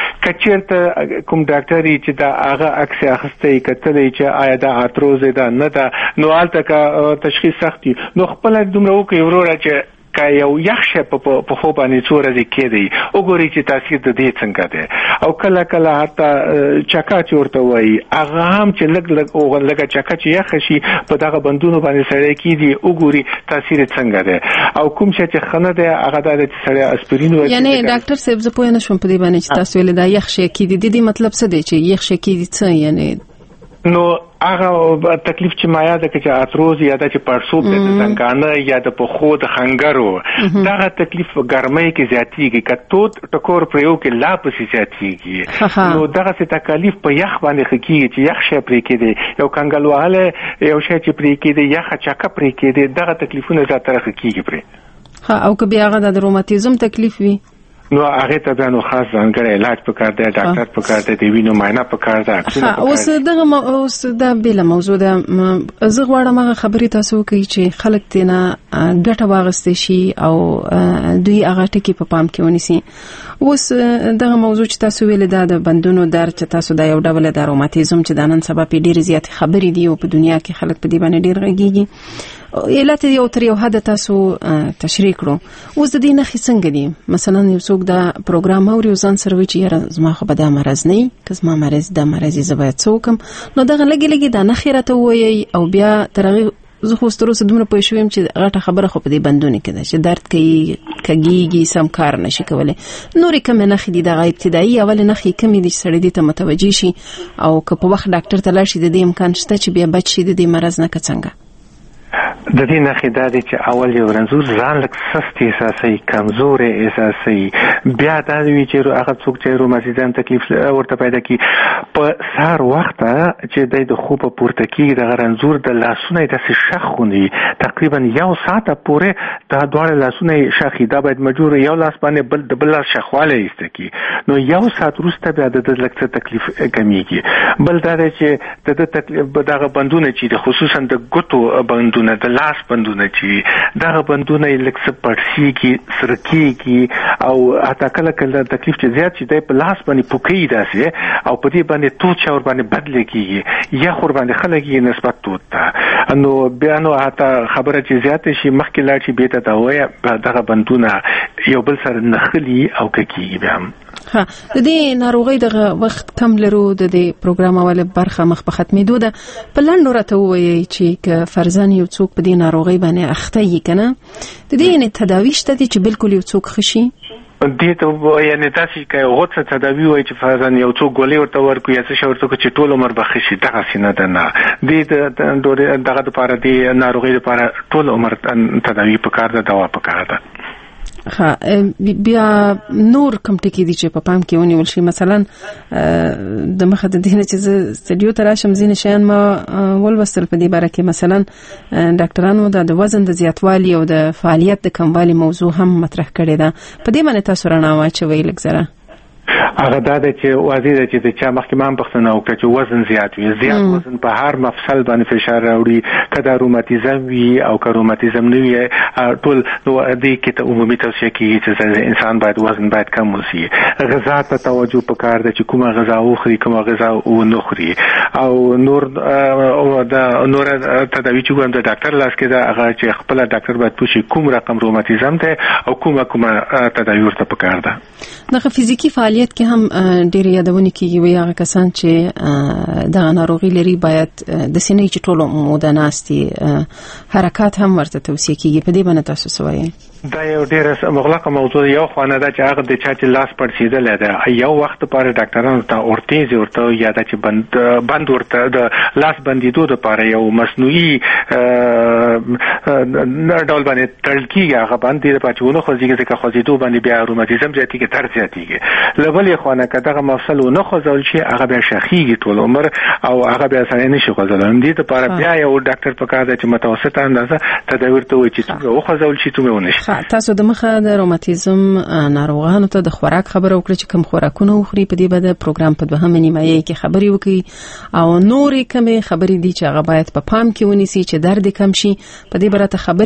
کچېرته کوم ډاکټري چې دا هغه عکس اخستې کتلې چې آیا دا اتروز ده نه ده نو البته کا تشخیص سختي نو خپل دومره وکي وروره چې که یو یخشه په خو باندې څو ورځې کېدی وګورئ چې تاثیر د دې څنګه دی او کله کله حتی چکا چورته وایي هغه هم چې لږ چکا چې یخ شي په دغه بندونو باندې سړی کېدي وګوري تاثیر څنګه دی او کوم چې خنه دی هغه د سړی اسپرین وایي. یعنی ډاکټر صاحب زه پوه نه شوم په دې باندې چې تاسو ویل دا یخ شي کېدي د دې مطلب څه دی چې یخ شي کېدي څه یعنی نو هغه تکلیف چې ما یاد کړ چې اتروز یا د پړسوب د څنګه یا د پخو د خنګرو دا تکلیف ګرمۍ کې زیاتیږي کته ټکور پرېو کې لا پسې زیاتیږي نو دغه څه تکلیف په یخ باندې خکېږي چې یخ شي پرې کېږي یو کنګلواله یو شی چې پرې کېږي یخ چاکه پرې کېږي دغه تکلیفونه زیاتره خکېږي پرې. ها او که بیا هغه د روماتیزم تکلیف وي نو هغه ته به نو خاص ځانګړی علاج پکار دی ډاکټر پکار دی د وینو معاینه پکار دی. اوس دغه اوس دا بل موضوع ده زه غواړم هغه خبرې تاسو کوي چې خلک تینا ګټه واغستې شي او دوی هغه ټکی په پام کې ونیسي. اوس دغه موضوع چې تاسو ویل دا د بندونو درد چې تاسو دا یو ډول د روماتیزم چې د نن سبا په ډیر زیات خبرې دي او په دنیا کې خلک په دې باندې ډیر غږیږي علت یو تر یو حد تاسو تشریح کړو. اوس د دې نښې څنګه دي مثلا یو څوک دا پروګرام اوري او ځان سره وی چې یاره زما خو به دا مرض نه که زما مرض دا مرض زه باید څه وکړم نو دغه لګي دا نښې راته ووایي او بیا تر هغې زه خو ستر اوسه دومره پوه شوم چې غټه خبره خو په دې بندونه کې ده چې درد کوي کږیږي سم کار نشي کولی. نورې کومې نښې دي دغه ابتدایي اولې نښې کومې دي چې سړی دې ته متوجه شي او که په وخت ډاکټر ته لاړ شي د دې امکان شته چې بیا بچ شي د دې مرض نه که څنګه؟ د دې نښې دا دی چې اول یو رنځور ځان لږ سست احساسوي کمزوری احساسوي بیا دا وي چې هغه څوک چې روماتیزم تکلیف ورته پیدا کړي په سهار وخته چې دی د خوبه پورته کېږي دغه رنځور د لاسونه یې داسې شخ غوندي تقریبا یو ساعته پورې دا دواړه لاسونه یې شخي دا باید مجبور یو لاس باندې بل د بل لاس شخوالی ایسته کړي نو یو ساعت وروسته بیا د لږ څه تکلیف کمیږي. بل دا دی چې د تکلیف دغه بندونه چې خصوصا د ګوتو بندونه د لاس بندونه چې دغه بندونه یې لږ څه پړسېږي سره کېږي او حتی کله کله تکلیف چې زیات شي دی په لاس باندې پوکوي داسې او په دې باندې تود شي ورباندې بدلې کېږي یا ورباندې خلک یې نسبت تود ته نو بیا نو حتی خبره چې زیاته شي مخکې لاړ شي بېرته ته ووایه دغه بندونه یو بل سره نښلي او کېږي بیا هم. ها د دې ناروغۍ دغه وخت کم لرو د دې پروګرام اوله برخه مخ په ختمېدو ده په لنډو راته ووایئ چې که فرضاً یو څوک په دې ناروغۍ باندې اخته یي که نه د دې یعنې تداوي شته دي چې بالکل یو څوک ښه شي دې ته یعنې تاسې که یو غوڅه تداوي وایي چې فرضاً یو څوک ګولۍ ورته ورکړو یا څه شی ورته وکړو چې ټول عمر به ښه شي دغسې نه ده نه دې دغه دپاره دې ناروغۍ دپاره ټول عمر تداوي پکار ده دوا پکار ده. بیا نور کوم ټکي دي چې په پام کې ونیول شي؟ مثلا د مخه د دې نه چې زه سټډیو ته راشم ځینې شیان ما ولوستل په دې باره کې. مثلا ډاکټرانو د وزن د زیاتوالي او د فعالیت د کموالي موضوع هم مطرح کړې ده. په دې باندې تاسو رڼا واچوئ لږ ذره. هغه دا ده چې واضح ده چې د چا مخکې ما هم پوښتنه وکړه چې وزن زیات وي. زیات وزن په هر مفصل باندې فشار راوړي، که دا روماتیزم وي او که روماتیزم نه وي، ټول دې کې ته عمومي توصیه کېږي چې انسان باید وزن باید کم وسي. غذا ته توجه پکار ده چې کومه غذا وخوري، کومه غذا ونه خوري. او نور تداوی چې ګورم د ډاکټر لاس کې ده، هغه چې خپل ډاکټر باید پوښي کوم رقم روماتیزم ده او کومه تداوی ورته پکار ده. دغه فزیکی فعالیت کې هم ډېر یادونه کیږي وي هغه کسان چې د ناروغي لري باید د سینې چې ټولو موده ناستي حرکات هم ورته توصیه کیږي. په دې باندې تاسو څه وایئ؟ دا یو ډېر مغلقه موضوع یو خوانه ده چې هغه د چا چې لاس پړسېدلی ده، یو وخت لپاره ډاکټرانو ته اورتیز ورته یا دا چې بند ورته د لاس بندېدو لپاره یو مصنوعي ډول باندې تړل کېږي. هغه بند دې لپاره چې ونه خوځېږي، ځکه خوځېدو باندې بیا روماتیزم زیاتېږي، درد زیاتېږي. له بلې خوا نه که دغه مفصل ونه خوځول شي، هغه بیا شخېږي ټول عمر او هغه بیا سړی نشي خوځولی. دې لپاره بیا یو ډاکټر پکار دی چې متوسطه اندازه تداوی ورته ووایي چې څومره وخوځول شي څومره ونه شي. تاسو د مخه د روماتیزم ناروغانو ته د خوراک خبره وکړه چې کوم خوراکونه وخوري. په دې به د پروګرام په دوهمه نیمایي کې خبرې وکړي او نورې کومې خبرې دي چې هغه باید په پام کې ونیسي چې درد کم شي. په دې برته خبرې